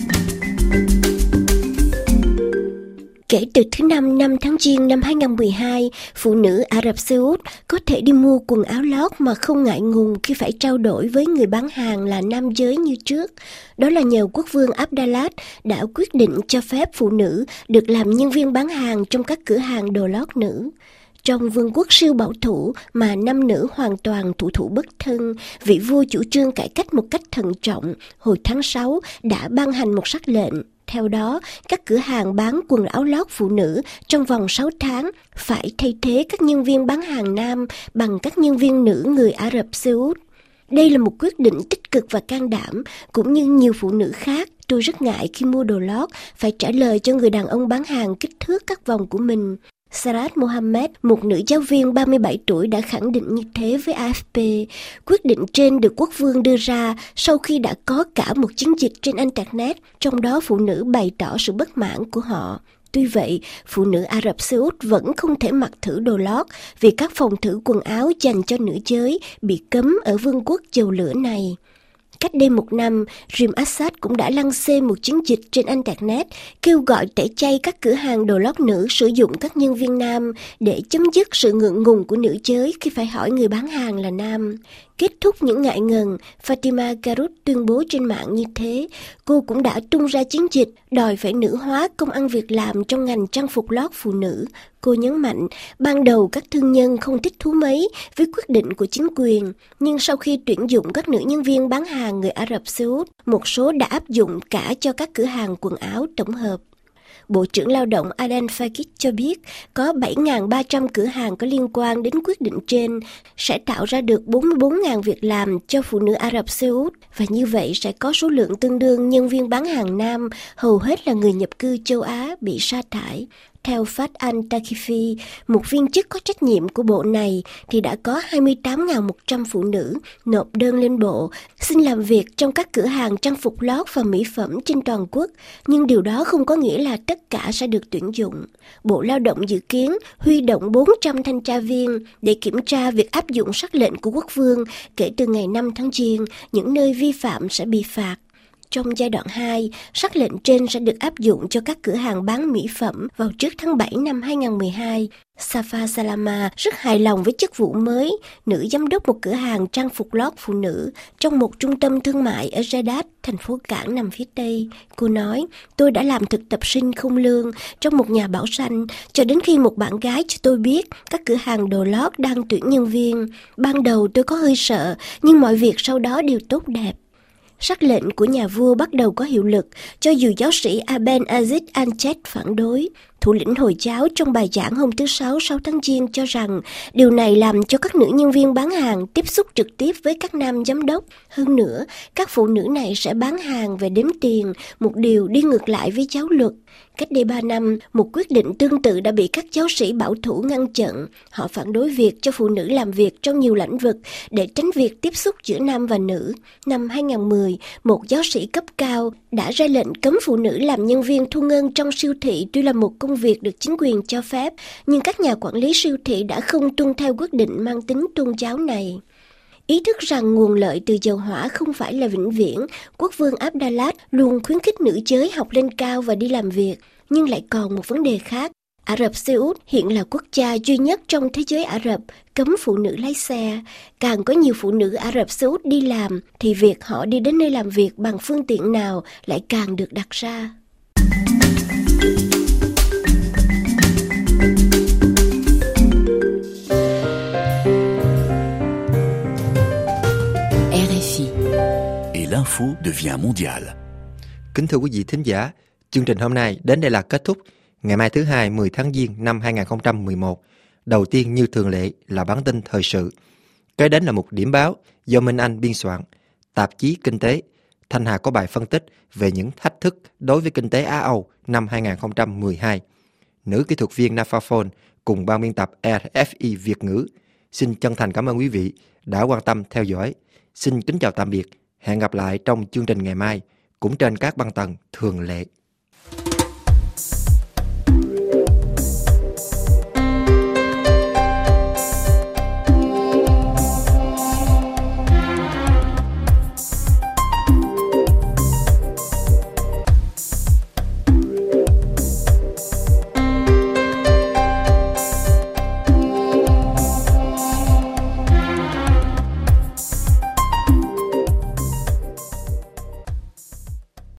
Kể từ thứ năm năm tháng Giêng năm hai không một hai, phụ nữ Ả Rập Xê Út có thể đi mua quần áo lót mà không ngại ngùng khi phải trao đổi với người bán hàng là nam giới như trước. Đó là nhờ quốc vương Abdallah đã quyết định cho phép phụ nữ được làm nhân viên bán hàng trong các cửa hàng đồ lót nữ. Trong vương quốc siêu bảo thủ mà nam nữ hoàn toàn thủ thủ bất thân, vị vua chủ trương cải cách một cách thận trọng, hồi tháng sáu đã ban hành một sắc lệnh. Theo đó, các cửa hàng bán quần áo lót phụ nữ trong vòng sáu tháng phải thay thế các nhân viên bán hàng nam bằng các nhân viên nữ người Ả Rập Xê Út. Đây là một quyết định tích cực và can đảm, cũng như nhiều phụ nữ khác. Tôi rất ngại khi mua đồ lót phải trả lời cho người đàn ông bán hàng kích thước các vòng của mình. Sarat Mohammed, một nữ giáo viên ba mươi bảy tuổi đã khẳng định như thế với a ép pê. Quyết định trên được quốc vương đưa ra sau khi đã có cả một chiến dịch trên Internet, trong đó phụ nữ bày tỏ sự bất mãn của họ. Tuy vậy, phụ nữ Ả Rập Xê Út vẫn không thể mặc thử đồ lót vì các phòng thử quần áo dành cho nữ giới bị cấm ở vương quốc dầu lửa này. Cách đây một năm, Jim Assad cũng đã lăng xê một chiến dịch trên Internet kêu gọi tẩy chay các cửa hàng đồ lót nữ sử dụng các nhân viên nam để chấm dứt sự ngượng ngùng của nữ giới khi phải hỏi người bán hàng là nam. Kết thúc những ngại ngần, Fatima Garut tuyên bố trên mạng như thế. Cô cũng đã tung ra chiến dịch đòi phải nữ hóa công ăn việc làm trong ngành trang phục lót phụ nữ. Cô nhấn mạnh, ban đầu các thương nhân không thích thú mấy với quyết định của chính quyền, nhưng sau khi tuyển dụng các nữ nhân viên bán hàng người Ả Rập Xê Út, một số đã áp dụng cả cho các cửa hàng quần áo tổng hợp. Bộ trưởng Lao động Adan Fakir cho biết có bảy nghìn ba trăm cửa hàng có liên quan đến quyết định trên sẽ tạo ra được bốn mươi bốn nghìn việc làm cho phụ nữ Ả Rập Xê Út, và như vậy sẽ có số lượng tương đương nhân viên bán hàng nam, hầu hết là người nhập cư châu Á, bị sa thải. Theo Fat Al-Takifi, một viên chức có trách nhiệm của bộ này, thì đã có hai mươi tám nghìn một trăm phụ nữ nộp đơn lên bộ xin làm việc trong các cửa hàng trang phục lót và mỹ phẩm trên toàn quốc, nhưng điều đó không có nghĩa là tất cả sẽ được tuyển dụng. Bộ Lao động dự kiến huy động bốn trăm thanh tra viên để kiểm tra việc áp dụng sắc lệnh của quốc vương kể từ ngày năm tháng Giêng, những nơi vi phạm sẽ bị phạt. Trong giai đoạn hai, sắc lệnh trên sẽ được áp dụng cho các cửa hàng bán mỹ phẩm vào trước tháng bảy năm hai không một hai. Safa Salama rất hài lòng với chức vụ mới, nữ giám đốc một cửa hàng trang phục lót phụ nữ trong một trung tâm thương mại ở Jeddah, thành phố cảng nằm phía Tây. Cô nói, tôi đã làm thực tập sinh không lương trong một nhà bảo xanh cho đến khi một bạn gái cho tôi biết các cửa hàng đồ lót đang tuyển nhân viên. Ban đầu tôi có hơi sợ, nhưng mọi việc sau đó đều tốt đẹp. Sắc lệnh của nhà vua bắt đầu có hiệu lực, cho dù giáo sĩ Aben Aziz Anchet phản đối. Thủ lĩnh Hồi giáo trong bài giảng hôm thứ Sáu sáu tháng Giêng cho rằng điều này làm cho các nữ nhân viên bán hàng tiếp xúc trực tiếp với các nam giám đốc. Hơn nữa, các phụ nữ này sẽ bán hàng về đếm tiền, một điều đi ngược lại với giáo luật. Cách đây ba năm, một quyết định tương tự đã bị các giáo sĩ bảo thủ ngăn chặn. Họ phản đối việc cho phụ nữ làm việc trong nhiều lĩnh vực để tránh việc tiếp xúc giữa nam và nữ. Năm hai không một không, một giáo sĩ cấp cao đã ra lệnh cấm phụ nữ làm nhân viên thu ngân trong siêu thị, tuy là một công việc được chính quyền cho phép, nhưng các nhà quản lý siêu thị đã không tuân theo quyết định mang tính tôn giáo này. Ý thức rằng nguồn lợi từ dầu hỏa không phải là vĩnh viễn, quốc vương Abdallah luôn khuyến khích nữ giới học lên cao và đi làm việc. Nhưng lại còn một vấn đề khác. Ả Rập Xê Út hiện là quốc gia duy nhất trong thế giới Ả Rập cấm phụ nữ lái xe. Càng có nhiều phụ nữ Ả Rập Xê Út đi làm, thì việc họ đi đến nơi làm việc bằng phương tiện nào lại càng được đặt ra. R F I. Et l'info devient mondiale. Kính thưa quý vị thính giả, chương trình hôm nay đến đây là kết thúc. Ngày mai thứ hai mười tháng Giêng năm hai không một một, đầu tiên như thường lệ là bản tin thời sự. Kế đến là một điểm báo do Minh Anh biên soạn, tạp chí Kinh tế. Thanh Hà có bài phân tích về những thách thức đối với kinh tế Á Âu năm hai không một hai. Nữ kỹ thuật viên Nafaphone cùng ban biên tập R F I Việt ngữ. Xin chân thành cảm ơn quý vị đã quan tâm theo dõi. Xin kính chào tạm biệt. Hẹn gặp lại trong chương trình ngày mai, cũng trên các băng tần thường lệ.